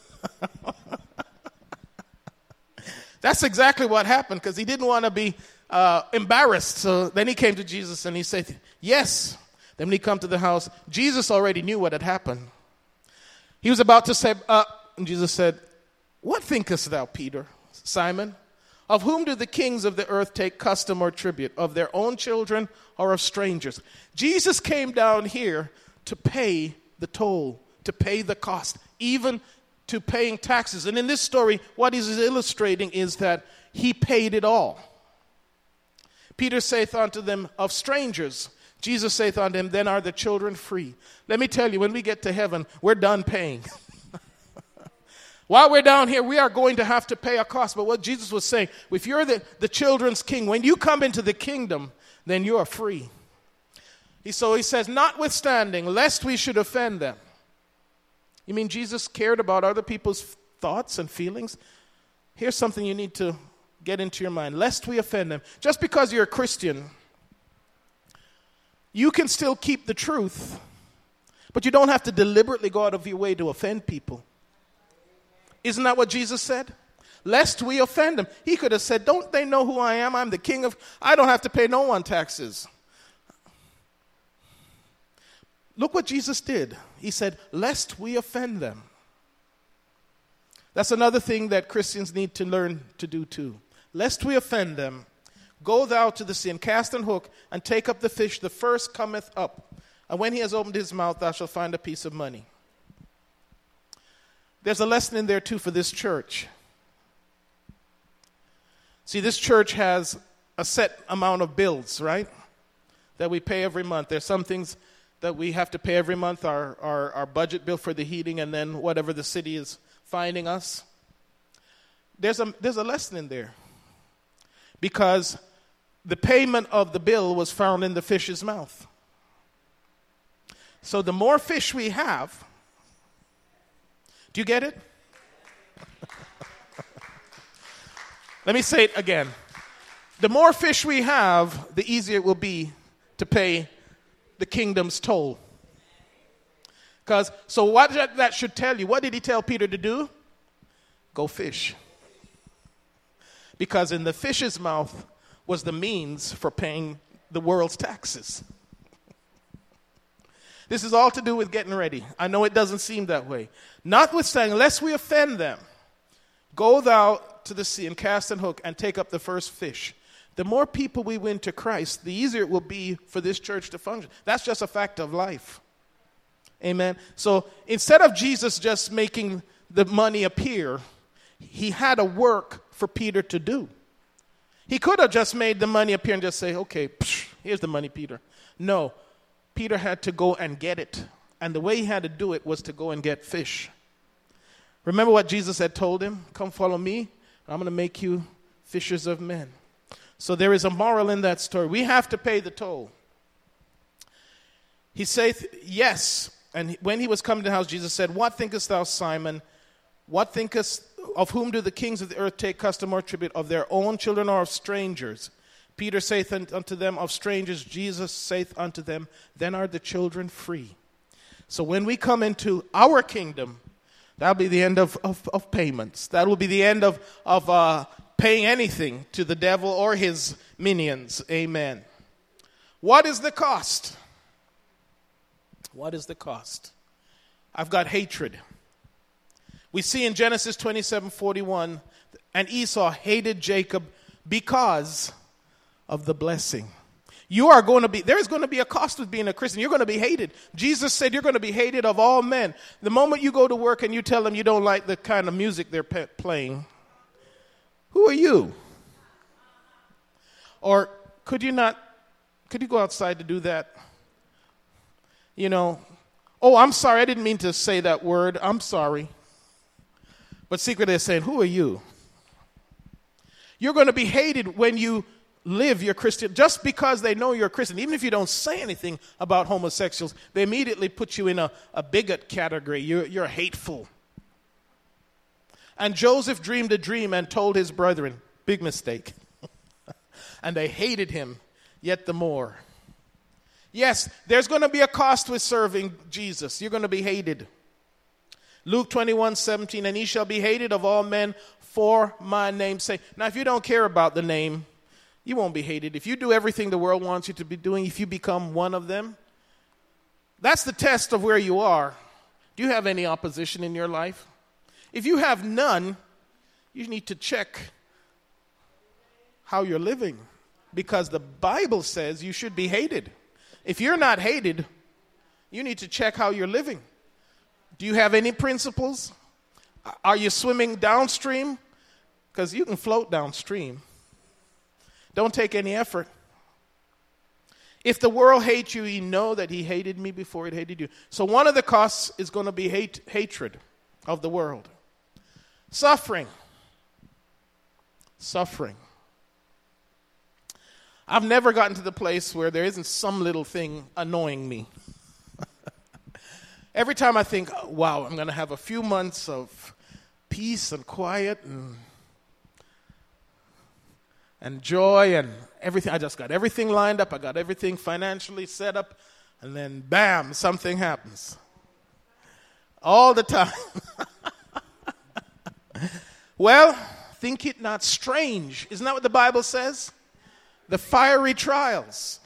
That's exactly what happened, because he didn't want to be uh, embarrassed. So then he came to Jesus and he said, yes. Then when he come to the house, Jesus already knew what had happened. He was about to say, uh, and Jesus said, what thinkest thou, Peter, Simon? Of whom do the kings of the earth take custom or tribute? Of their own children or of strangers? Jesus came down here to pay the toll, to pay the cost, even to paying taxes. And in this story, what he's illustrating is that he paid it all. Peter saith unto them, of strangers. Jesus saith unto him, then are the children free. Let me tell you, when we get to heaven, we're done paying. While we're down here, we are going to have to pay a cost. But what Jesus was saying, if you're the, the children's king, when you come into the kingdom, then you are free. He, so he says, notwithstanding, lest we should offend them. You mean Jesus cared about other people's thoughts and feelings? Here's something you need to get into your mind. Lest we offend them. Just because you're a Christian, you can still keep the truth, but you don't have to deliberately go out of your way to offend people. Isn't that what Jesus said? Lest we offend them. He could have said, don't they know who I am? I'm the king of, I don't have to pay no one taxes. Look what Jesus did. He said, lest we offend them. That's another thing that Christians need to learn to do too. Lest we offend them, go thou to the sea and cast an hook and take up the fish. The first cometh up. And when he has opened his mouth, thou shalt find a piece of money. There's a lesson in there too for this church. See, this church has a set amount of bills, right? That we pay every month. There's some things that we have to pay every month, our, our, our budget bill for the heating, and then whatever the city is finding us. There's a, there's a lesson in there. Because the payment of the bill was found in the fish's mouth. So the more fish we have, do you get it? Let me say it again. The more fish we have, the easier it will be to pay the kingdom's toll. Because, so what that should tell you, what did he tell Peter to do? Go fish. Because in the fish's mouth was the means for paying the world's taxes. This is all to do with getting ready. I know it doesn't seem that way. Notwithstanding, lest we offend them, go thou to the sea and cast an hook and take up the first fish. The more people we win to Christ, the easier it will be for this church to function. That's just a fact of life. Amen. So instead of Jesus just making the money appear, he had a work for Peter to do. He could have just made the money appear and just say, okay, psh, here's the money, Peter. No, Peter had to go and get it. And the way he had to do it was to go and get fish. Remember what Jesus had told him? Come follow me. I'm going to make you fishers of men. So there is a moral in that story. We have to pay the toll. He saith, yes. And when he was coming to the house, Jesus said, what thinkest thou, Simon? What thinkest, of whom do the kings of the earth take custom or tribute? Of their own children or of strangers? Peter saith unto them, of strangers. Jesus saith unto them, then are the children free. So when we come into our kingdom, that'll be the end of, of, of payments. That will be the end of, of uh, paying anything to the devil or his minions. Amen. What is the cost? What is the cost? I've got hatred. We see in Genesis twenty-seven forty-one, and Esau hated Jacob because of the blessing. You are going to be, there is going to be a cost with being a Christian. You're going to be hated. Jesus said you're going to be hated of all men. The moment you go to work and you tell them you don't like the kind of music they're pe- playing, who are you? Or could you not, could you go outside to do that? You know, oh, I'm sorry, I didn't mean to say that word. I'm sorry. But secretly they're saying, who are you? You're going to be hated when you live your Christian, just because they know you're a Christian. Even if you don't say anything about homosexuals, they immediately put you in a, a bigot category. You're, you're hateful. And Joseph dreamed a dream and told his brethren, big mistake. And they hated him yet the more. Yes, there's going to be a cost with serving Jesus. You're going to be hated. Luke twenty-one seventeen, and ye shall be hated of all men for my name's sake. Now, if you don't care about the name, you won't be hated. If you do everything the world wants you to be doing, if you become one of them, that's the test of where you are. Do you have any opposition in your life? If you have none, you need to check how you're living, because the Bible says you should be hated. If you're not hated, You need to check how you're living. Do you have any principles? Are you swimming downstream? Because you can float downstream. Don't take any effort. If the world hates you, you know that he hated me before it hated you. So one of the costs is going to be hate, hatred of the world. Suffering. Suffering. I've never gotten to the place where there isn't some little thing annoying me. Every time I think, oh, wow, I'm going to have a few months of peace and quiet and and joy and everything. I just got everything lined up. I got everything financially set up. And then, bam, something happens. All the time. Well, think it not strange. Isn't that what the Bible says? The fiery trials.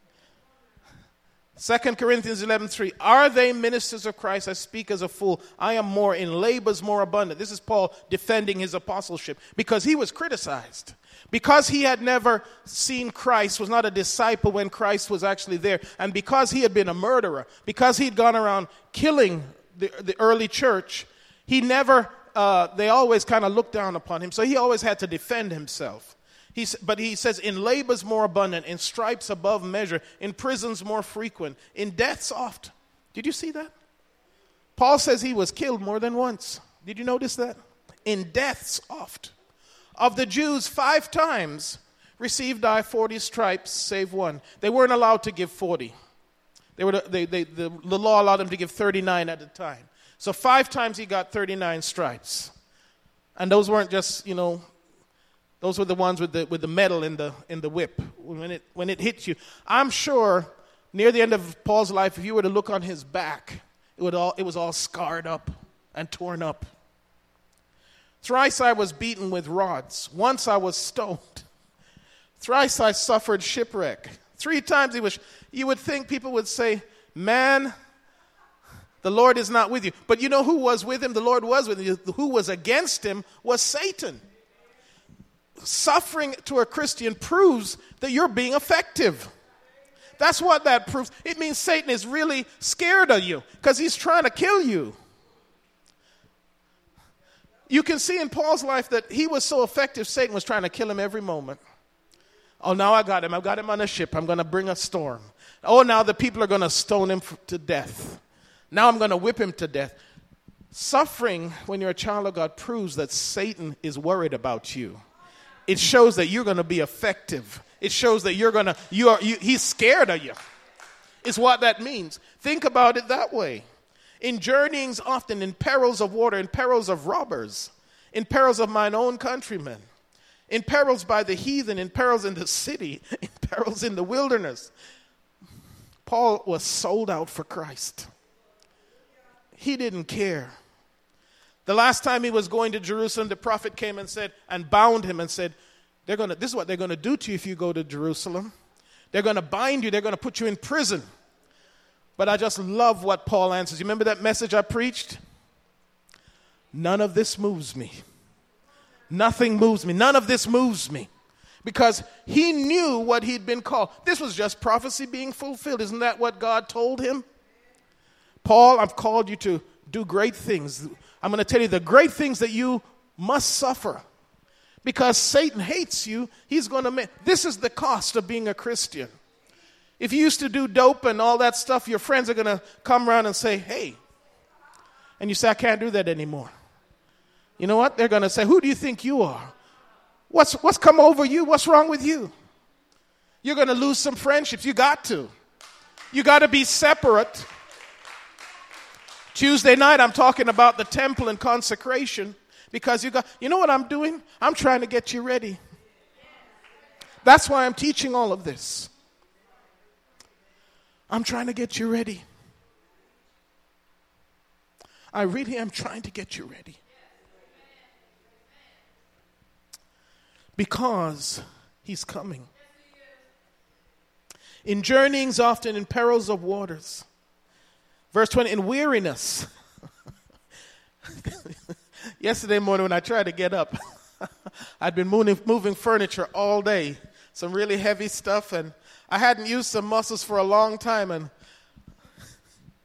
Second Corinthians eleven three. Are they ministers of Christ? I speak as a fool. I am more in labors more abundant. This is Paul defending his apostleship because he was criticized. Because he had never seen Christ, was not a disciple when Christ was actually there. And because he had been a murderer, because he'd gone around killing the, the early church, he never, uh, they always kind of looked down upon him. So he always had to defend himself. He, but he says, in labors more abundant, in stripes above measure, in prisons more frequent, in deaths oft. Did you see that? Paul says he was killed more than once. Did you notice that? In deaths oft. Of the Jews, five times received I forty stripes, save one. They weren't allowed to give forty. They were, they, they, the, the law allowed them to give thirty-nine at a time. So five times he got thirty-nine stripes. And those weren't just, you know, those were the ones with the with the metal in the in the whip when it when it hit you. I'm sure near the end of Paul's life, if you were to look on his back, it would all it was all scarred up and torn up. Thrice I was beaten with rods. Once I was stoned. Thrice I suffered shipwreck. Three times he was. You would think people would say, "Man, the Lord is not with you." But you know who was with him? The Lord was with him. Who was against him was Satan. Suffering to a Christian proves that you're being effective. That's what that proves. It means Satan is really scared of you because he's trying to kill you. You can see in Paul's life that he was so effective, Satan was trying to kill him every moment. Oh, now I got him. I've got him on a ship. I'm going to bring a storm. Oh, now the people are going to stone him to death. Now I'm going to whip him to death. Suffering when you're a child of God proves that Satan is worried about you. It shows that you're going to be effective. It shows that you're going to, you are, you, he's scared of you. Is what that means. Think about it that way. In journeyings often, in perils of water, in perils of robbers, in perils of mine own countrymen, in perils by the heathen, in perils in the city, in perils in the wilderness. Paul was sold out for Christ. He didn't care. The last time he was going to Jerusalem, the prophet came and said, and bound him and said, "They're going to. This is what they're going to do to you if you go to Jerusalem. They're going to bind you. They're going to put you in prison." But I just love what Paul answers. You remember that message I preached? None of this moves me. Nothing moves me. None of this moves me. Because he knew what he'd been called. This was just prophecy being fulfilled. Isn't that what God told him? Paul, I've called you to do great things. I'm going to tell you the great things that you must suffer. Because Satan hates you, he's going to make. This is the cost of being a Christian. If you used to do dope and all that stuff, your friends are going to come around and say, "Hey." And you say, "I can't do that anymore." You know what? They're going to say, "Who do you think you are? What's, what's come over you? What's wrong with you?" You're going to lose some friendships. You got to. You got to be separate. Tuesday night, I'm talking about the temple and consecration because you got, you know what I'm doing? I'm trying to get you ready. That's why I'm teaching all of this. I'm trying to get you ready. I really am trying to get you ready. Because he's coming. In journeyings often, in perils of waters. Verse twenty, in weariness. Yesterday morning when I tried to get up, I'd been moving, moving furniture all day. Some really heavy stuff, and I hadn't used some muscles for a long time, and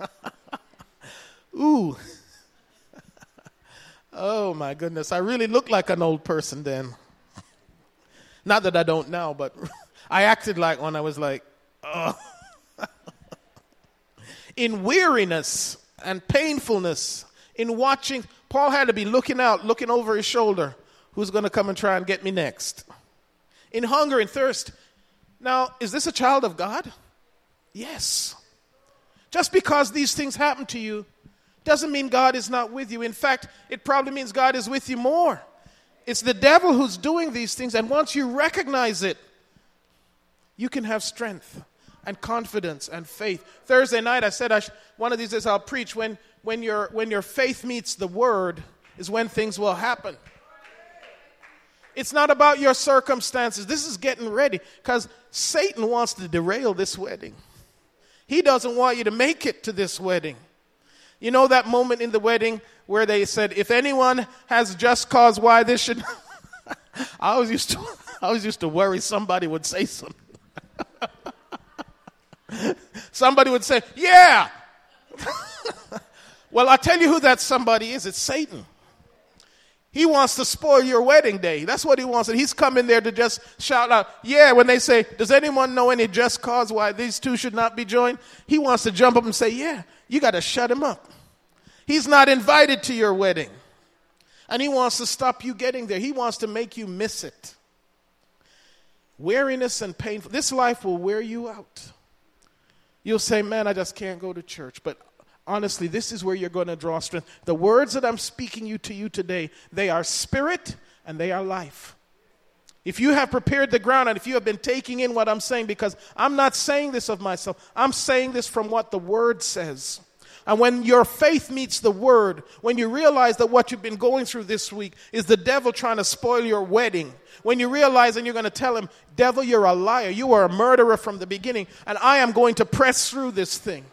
Ooh. Oh, my goodness. I really look like an old person then. Not that I don't now, but I acted like one. I was like, oh. In weariness and painfulness, in watching, Paul had to be looking out, looking over his shoulder. Who's going to come and try and get me next? In hunger and thirst. Now, is this a child of God? Yes. Just because these things happen to you doesn't mean God is not with you. In fact, it probably means God is with you more. It's the devil who's doing these things, and once you recognize it, you can have strength and confidence and faith. Thursday night, I said I sh- one of these days I'll preach when, when, your, when your faith meets the word is when things will happen. It's not about your circumstances. This is getting ready because Satan wants to derail this wedding. He doesn't want you to make it to this wedding. You know that moment in the wedding where they said, if anyone has just cause why this should... I always used to I always used to worry somebody would say something. Somebody would say, yeah. Well, I'll tell you who that somebody is. It's Satan. He wants to spoil your wedding day. That's what he wants. And he's coming there to just shout out, yeah, when they say, does anyone know any just cause why these two should not be joined? He wants to jump up and say, yeah, you got to shut him up. He's not invited to your wedding. And he wants to stop you getting there. He wants to make you miss it. Weariness and painful. This life will wear you out. You'll say, man, I just can't go to church. But honestly, this is where you're going to draw strength. The words that I'm speaking you to you today, they are spirit and they are life. If you have prepared the ground and if you have been taking in what I'm saying, because I'm not saying this of myself, I'm saying this from what the word says. And when your faith meets the word, when you realize that what you've been going through this week is the devil trying to spoil your wedding, when you realize and you're going to tell him, devil, you're a liar, you were a murderer from the beginning, and I am going to press through this thing.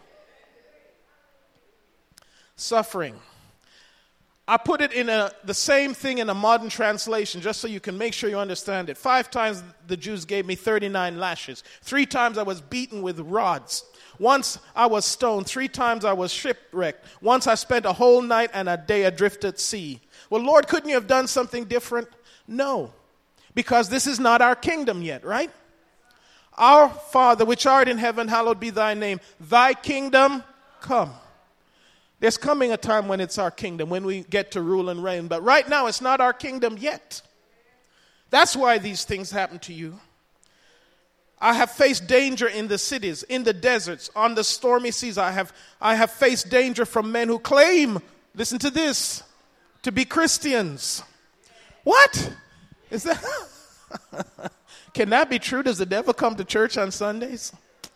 Suffering. I put it in a, the same thing in a modern translation, just so you can make sure you understand it. Five times the Jews gave me thirty-nine lashes. Three times I was beaten with rods. Once I was stoned. Three times I was shipwrecked. Once I spent a whole night and a day adrift at sea. Well, Lord, couldn't you have done something different? No, because this is not our kingdom yet, right? Our Father, which art in heaven, hallowed be thy name. Thy kingdom come. There's coming a time when it's our kingdom, when we get to rule and reign. But right now, it's not our kingdom yet. That's why these things happen to you. I have faced danger in the cities, in the deserts, on the stormy seas. I have, I have faced danger from men who claim, listen to this, to be Christians. What? Is that? Can that be true? Does the devil come to church on Sundays?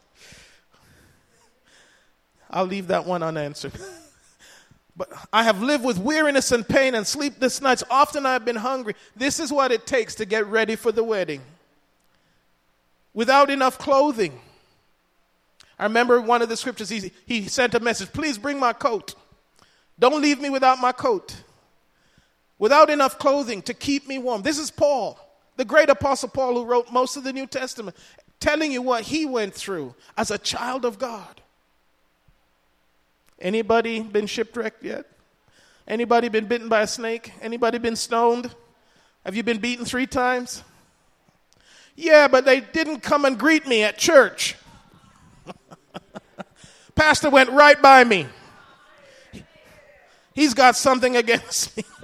I'll leave that one unanswered. But I have lived with weariness and pain and sleepless nights. Often I have been hungry. This is what it takes to get ready for the wedding. Without enough clothing. I remember one of the scriptures, he, he sent a message, please bring my coat. Don't leave me without my coat. Without enough clothing to keep me warm. This is Paul, the great apostle Paul, who wrote most of the New Testament, telling you what he went through as a child of God. Anybody been shipwrecked yet? Anybody been bitten by a snake? Anybody been stoned? Have you been beaten three times? Yeah, but they didn't come and greet me at church. Pastor went right by me. He's got something against me.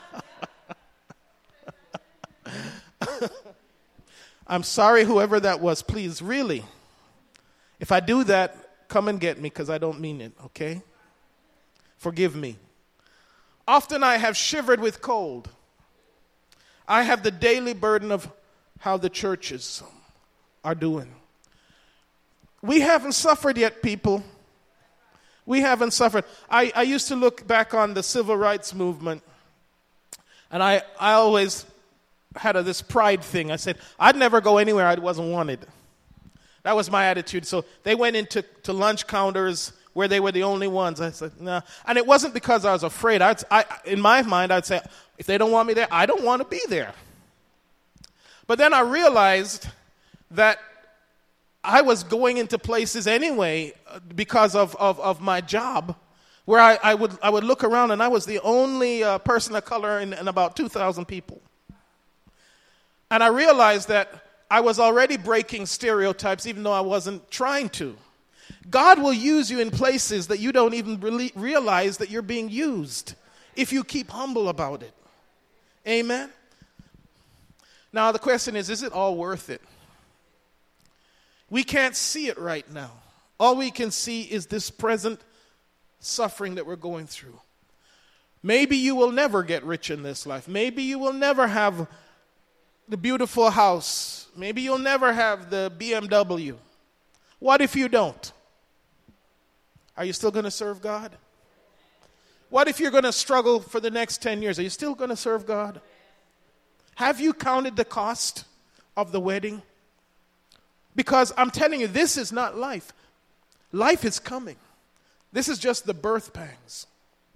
I'm sorry, whoever that was, please, really. If I do that, come and get me because I don't mean it, okay? Forgive me. Often I have shivered with cold. I have the daily burden of how the churches are doing. We haven't suffered yet, people. We haven't suffered. I, I used to look back on the civil rights movement, and I, I always had a, this pride thing. I said, I'd never go anywhere I wasn't wanted. That was my attitude. So they went into to lunch counters where they were the only ones. I said, no. Nah. And it wasn't because I was afraid. I'd, I, in my mind, I'd say, if they don't want me there, I don't want to be there. But then I realized that I was going into places anyway because of, of, of my job, where I, I would I would look around and I was the only uh, person of color in, in about two thousand people. And I realized that I was already breaking stereotypes even though I wasn't trying to. God will use you in places that you don't even really realize that you're being used if you keep humble about it. Amen? Now the question is, is it all worth it? We can't see it right now. All we can see is this present suffering that we're going through. Maybe you will never get rich in this life. Maybe you will never have the beautiful house. Maybe you'll never have the B M W. What if you don't? Are you still going to serve God? What if you're going to struggle for the next ten years? Are you still going to serve God? Have you counted the cost of the wedding? Because I'm telling you, this is not life. Life is coming. This is just the birth pangs.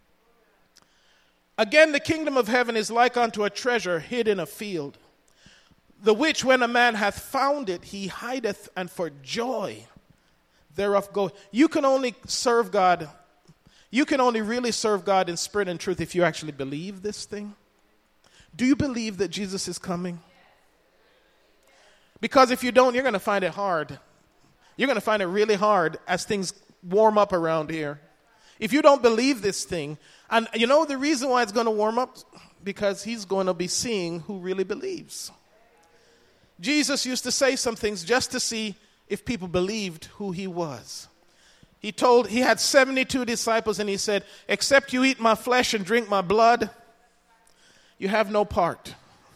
Again, the kingdom of heaven is like unto a treasure hid in a field, the which when a man hath found it, he hideth, and for joy thereof go. You can only serve God, you can only really serve God in spirit and truth if you actually believe this thing. Do you believe that Jesus is coming? Because if you don't, you're going to find it hard. You're going to find it really hard as things warm up around here. If you don't believe this thing, and you know the reason why it's going to warm up? Because he's going to be seeing who really believes. Jesus used to say some things just to see if people believed who he was. He told, he had seventy-two disciples, and he said, except you eat my flesh and drink my blood, you have no part.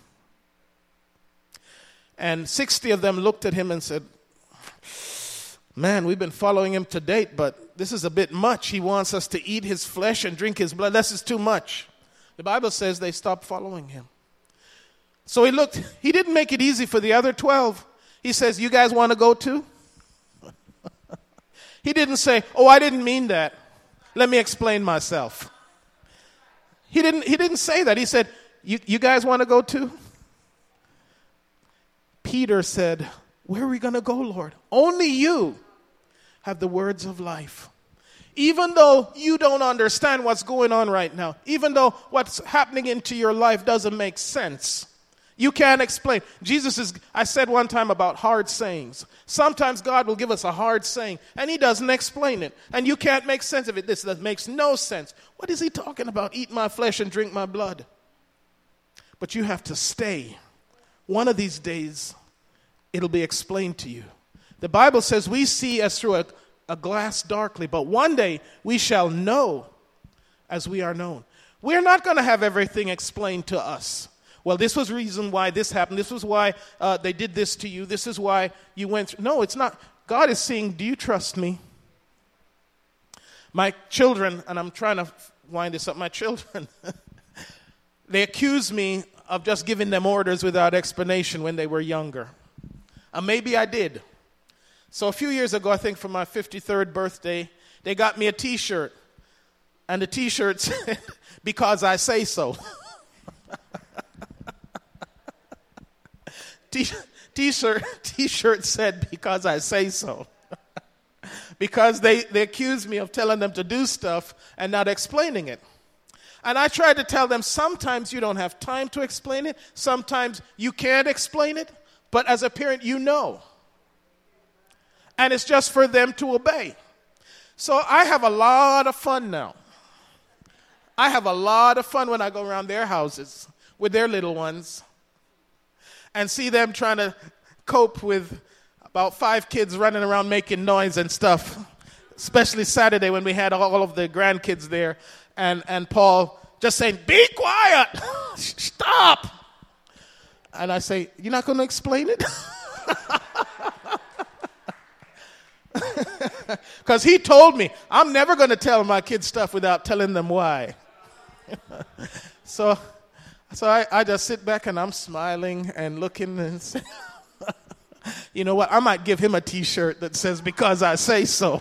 And sixty of them looked at him and said, man, we've been following him to date, but this is a bit much. He wants us to eat his flesh and drink his blood. This is too much. The Bible says they stopped following him. So he looked, he didn't make it easy for the other twelve. He says, you guys want to go too? He didn't say, oh, I didn't mean that. Let me explain myself. He didn't, he didn't say that. He said, you, you guys want to go too? Peter said, where are we going to go, Lord? Only you have the words of life. Even though you don't understand what's going on right now, even though what's happening into your life doesn't make sense, you can't explain. Jesus is, I said one time about hard sayings. Sometimes God will give us a hard saying, and he doesn't explain it. And you can't make sense of it. This that makes no sense. What is he talking about? Eat my flesh and drink my blood. But you have to stay. One of these days, it'll be explained to you. The Bible says we see as through a, a glass darkly, but one day we shall know as we are known. We're not going to have everything explained to us. Well, this was the reason why this happened. This was why uh, they did this to you. This is why you went through. No, it's not. God is saying, do you trust me? My children, and I'm trying to wind this up, my children, they accuse me of just giving them orders without explanation when they were younger. And maybe I did. So a few years ago, I think for my fifty-third birthday, they got me a T-shirt. And the T-shirt said, because I say so. T- T-shirt, T-shirt said, because I say so. Because they, they accused me of telling them to do stuff and not explaining it. And I tried to tell them, sometimes you don't have time to explain it. Sometimes you can't explain it. But as a parent, you know. And it's just for them to obey. So I have a lot of fun now. I have a lot of fun when I go around their houses with their little ones and see them trying to cope with about five kids running around making noise and stuff. Especially Saturday when we had all of the grandkids there. And, and Paul just saying, be quiet. Stop. And I say, you're not going to explain it? Because he told me, I'm never going to tell my kids stuff without telling them why. so so I, I just sit back and I'm smiling and looking and say, you know what, I might give him a T-shirt that says, because I say so.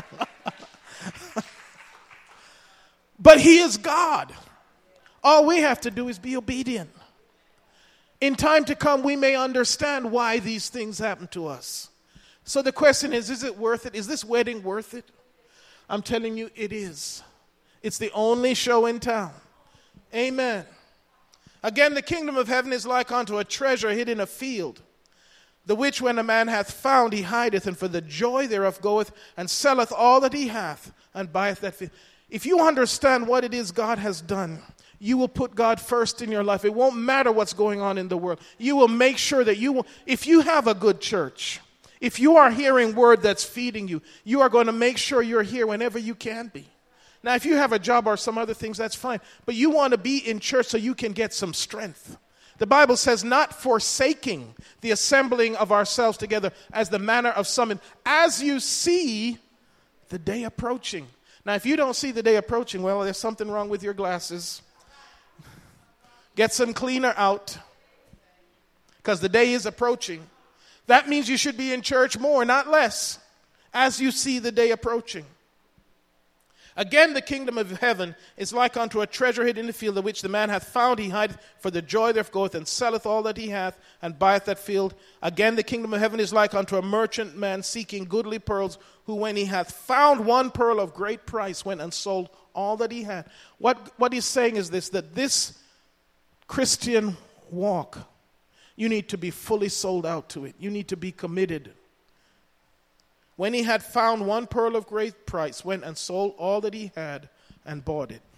But he is God. All we have to do is be obedient. In time to come, we may understand why these things happen to us. So the question is, is it worth it? Is this wedding worth it? I'm telling you, it is. It's the only show in town. Amen. Again, the kingdom of heaven is like unto a treasure hid in a field, the which when a man hath found, he hideth, and for the joy thereof goeth and selleth all that he hath, and buyeth that field. If you understand what it is God has done, you will put God first in your life. It won't matter what's going on in the world. You will make sure that you will, if you have a good church, if you are hearing word that's feeding you, you are going to make sure you're here whenever you can be. Now, if you have a job or some other things, that's fine. But you want to be in church so you can get some strength. The Bible says, not forsaking the assembling of ourselves together as the manner of some, as you see the day approaching. Now, if you don't see the day approaching, well, there's something wrong with your glasses. Get some cleaner out, because the day is approaching. That means you should be in church more, not less, as you see the day approaching. Again, the kingdom of heaven is like unto a treasure hid in the field, of which the man hath found, he hideth, for the joy thereof goeth and selleth all that he hath, and buyeth that field. Again, the kingdom of heaven is like unto a merchant man seeking goodly pearls, who when he hath found one pearl of great price, went and sold all that he had. What, what he's saying is this, that this Christian walk, you need to be fully sold out to it. You need to be committed. When he had found one pearl of great price, went and sold all that he had and bought it.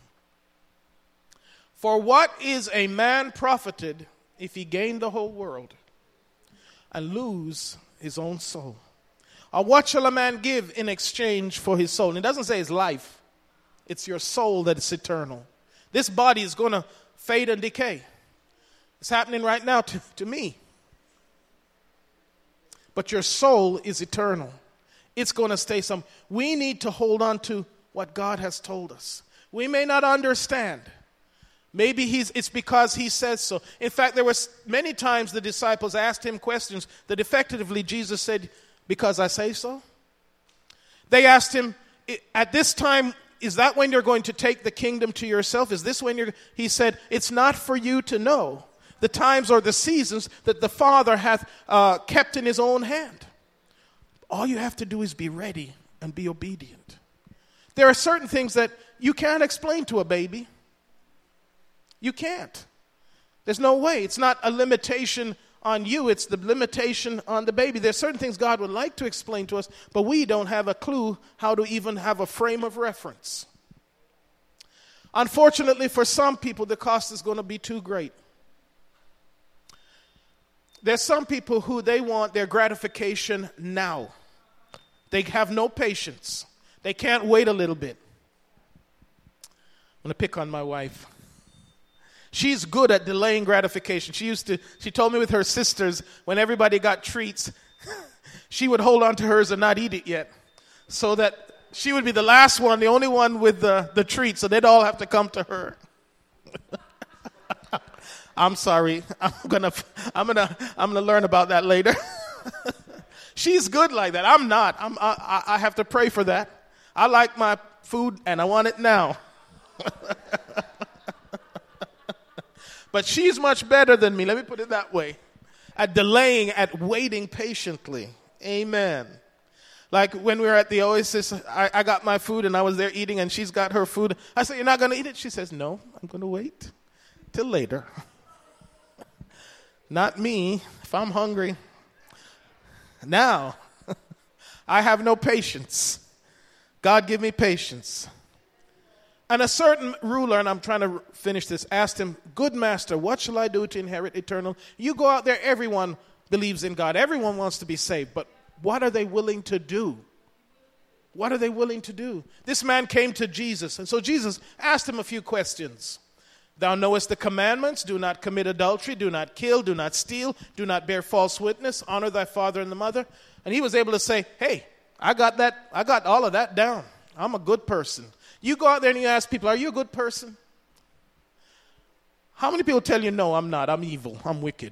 For what is a man profited if he gain the whole world and lose his own soul? Or what shall a man give in exchange for his soul? And it doesn't say his life. It's your soul that is eternal. This body is going to fade and decay. It's happening right now to, to me. But your soul is eternal. It's going to stay some. We need to hold on to what God has told us. We may not understand. Maybe he's, it's because he says so. In fact, there were many times the disciples asked him questions that effectively Jesus said, because I say so. They asked him, at this time, is that when you're going to take the kingdom to yourself? Is this when you're, he said, it's not for you to know the times or the seasons that the Father hath uh, kept in his own hand. All you have to do is be ready and be obedient. There are certain things that you can't explain to a baby. You can't. There's no way. It's not a limitation on you. It's the limitation on the baby. There's certain things God would like to explain to us, but we don't have a clue how to even have a frame of reference. Unfortunately, for some people, the cost is going to be too great. There's some people who they want their gratification now. They have no patience. They can't wait a little bit. I'm going to pick on my wife. She's good at delaying gratification. She used to, she told me with her sisters, when everybody got treats, she would hold on to hers and not eat it yet. So that she would be the last one, the only one with the, the treat, so they'd all have to come to her. I'm sorry. I'm gonna, I'm gonna, I'm gonna learn about that later. She's good like that. I'm not. I'm, I, I have to pray for that. I like my food and I want it now. But she's much better than me. Let me put it that way. At delaying, at waiting patiently. Amen. Like when we were at the Oasis, I, I got my food and I was there eating and she's got her food. I said, you're not going to eat it? She says, no, I'm going to wait till later. Not me, if I'm hungry. Now, I have no patience. God give me patience. And a certain ruler, and I'm trying to finish this, asked him, good master, what shall I do to inherit eternal? You go out there, everyone believes in God. Everyone wants to be saved. But what are they willing to do? What are they willing to do? This man came to Jesus. And so Jesus asked him a few questions. Thou knowest the commandments, do not commit adultery, do not kill, do not steal, do not bear false witness, honor thy father and the mother. And he was able to say, hey, I got that, I got all of that down. I'm a good person. You go out there and you ask people, are you a good person? How many people tell you, no, I'm not, I'm evil, I'm wicked?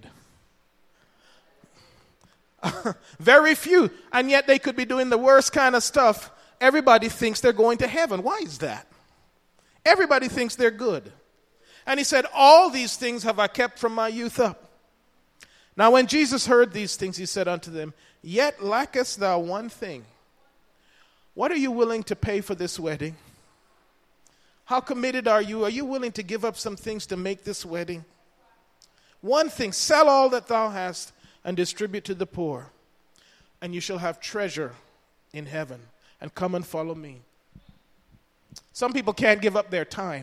Very few. And yet they could be doing the worst kind of stuff. Everybody thinks they're going to heaven. Why is that? Everybody thinks they're good. And he said, all these things have I kept from my youth up. Now when Jesus heard these things, he said unto them, Yet lackest thou one thing. What are you willing to pay for this wedding? How committed are you? Are you willing to give up some things to make this wedding? One thing, sell all that thou hast and distribute to the poor, and you shall have treasure in heaven, and come and follow me. Some people can't give up their time.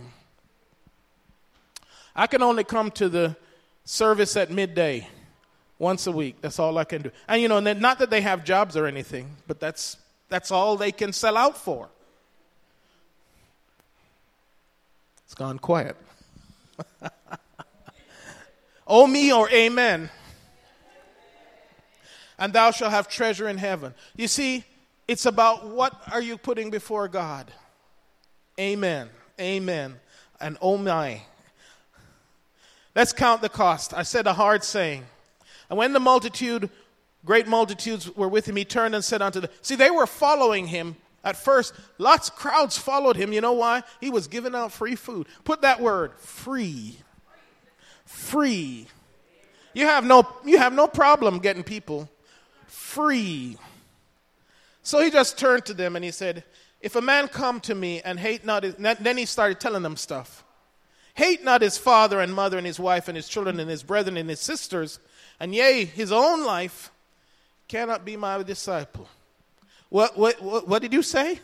I can only come to the service at midday once a week. That's all I can do. And you know, not that they have jobs or anything, but that's that's all they can sell out for. It's gone quiet. Oh me or amen. And thou shalt have treasure in heaven. You see, it's about what are you putting before God. Amen. Amen. And oh my. Let's count the cost. I said a hard saying. And when the multitude, great multitudes were with him, he turned and said unto them. See, they were following him at first. Lots of crowds followed him. You know why? He was giving out free food. Put that word, free. Free. You have no, you have no problem getting people free. So he just turned to them and he said, if a man come to me and hate not his, then he started telling them stuff. Hate not his father and mother and his wife and his children and his brethren and his sisters, and yea, his own life, cannot be my disciple. What, what, what, what did you say?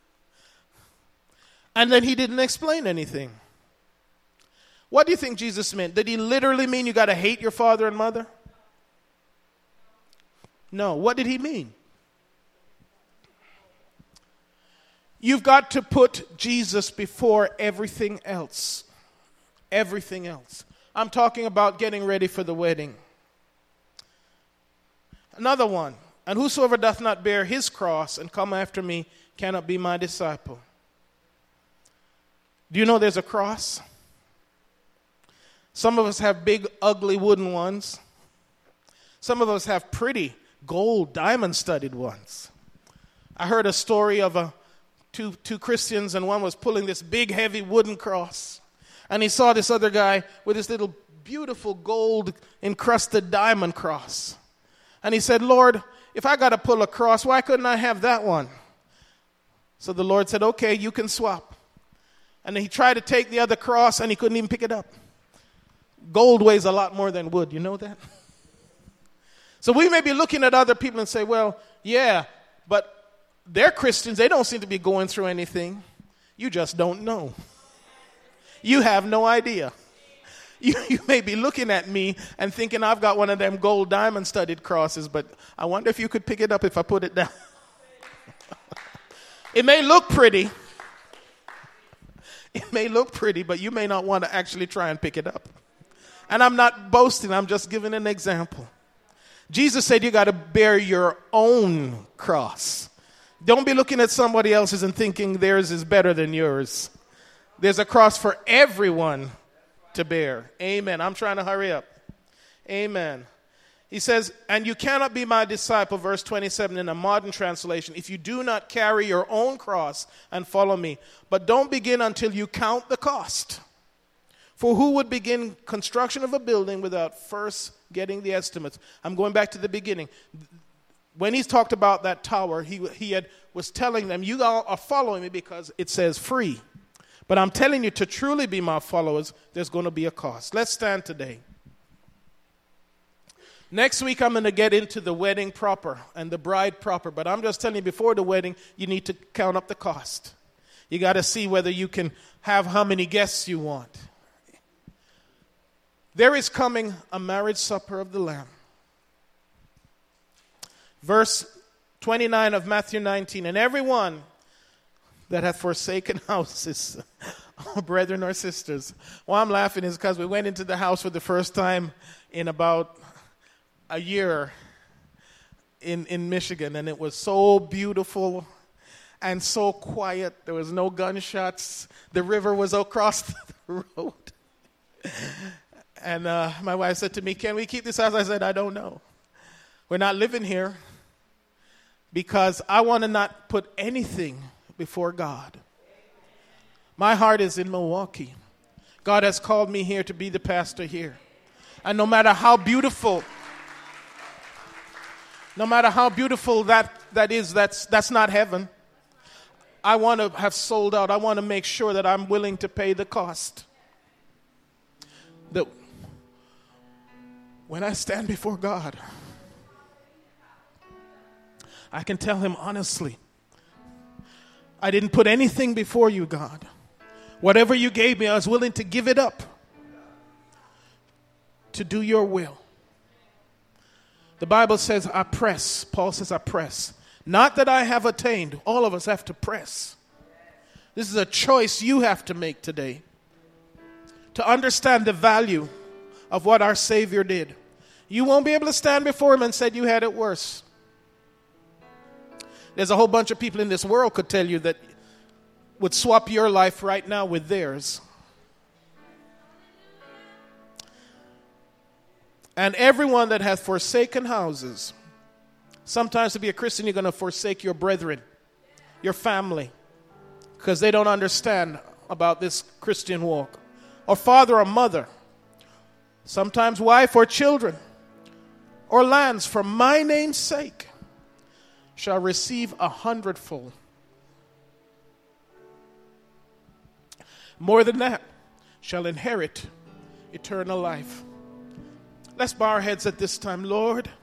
And then he didn't explain anything. What do you think Jesus meant? Did he literally mean you got to hate your father and mother? No. What did he mean? You've got to put Jesus before everything else. Everything else. I'm talking about getting ready for the wedding. Another one. And whosoever doth not bear his cross and come after me cannot be my disciple. Do you know there's a cross? Some of us have big, ugly wooden ones. Some of us have pretty gold, diamond-studded ones. I heard a story of a two, two Christians, and one was pulling this big, heavy wooden cross. And he saw this other guy with this little beautiful gold-encrusted diamond cross. And he said, Lord, if I got to pull a cross, why couldn't I have that one? So the Lord said, okay, you can swap. And then he tried to take the other cross, and he couldn't even pick it up. Gold weighs a lot more than wood. You know that? So we may be looking at other people and say, well, yeah, but they're Christians. They don't seem to be going through anything. You just don't know. You have no idea. You, you may be looking at me and thinking I've got one of them gold diamond studded crosses, but I wonder if you could pick it up if I put it down. It may look pretty. It may look pretty, but you may not want to actually try and pick it up. And I'm not boasting. I'm just giving an example. Jesus said you got to bear your own cross. Don't be looking at somebody else's and thinking theirs is better than yours. There's a cross for everyone to bear. Amen. I'm trying to hurry up. Amen. He says, and you cannot be my disciple, verse twenty-seven in a modern translation, if you do not carry your own cross and follow me. But don't begin until you count the cost. For who would begin construction of a building without first getting the estimates? I'm going back to the beginning. When he's talked about that tower, he, he had, was telling them, you all are following me because it says free. But I'm telling you, to truly be my followers, there's going to be a cost. Let's stand today. Next week, I'm going to get into the wedding proper and the bride proper. But I'm just telling you, before the wedding, you need to count up the cost. You got to see whether you can have how many guests you want. There is coming a marriage supper of the Lamb. Verse twenty-nine of Matthew nineteen. And everyone that hath forsaken houses, or brethren or sisters. Why I'm laughing is because we went into the house for the first time in about a year in, in Michigan, and it was so beautiful and so quiet. There was no gunshots. The river was across the road. And uh, my wife said to me, can we keep this house? I said, I don't know. We're not living here because I want to not put anything before God. My heart is in Milwaukee. God has called me here to be the pastor here. And no matter how beautiful No matter how beautiful that, that is, that's, that's not heaven. I want to have sold out. I want to make sure that I'm willing to pay the cost. That when I stand before God, I can tell him honestly, I didn't put anything before you, God. Whatever you gave me, I was willing to give it up to do your will. The Bible says, I press. Paul says, I press. Not that I have attained. All of us have to press. This is a choice you have to make today to understand the value of what our Savior did. You won't be able to stand before him and say you had it worse. There's a whole bunch of people in this world could tell you that would swap your life right now with theirs. And everyone that hath forsaken houses, sometimes to be a Christian, you're going to forsake your brethren, your family, because they don't understand about this Christian walk. Or father or mother, sometimes wife or children, or lands for my name's sake, shall receive a hundredfold. More than that, shall inherit eternal life. Let's bow our heads at this time. Lord,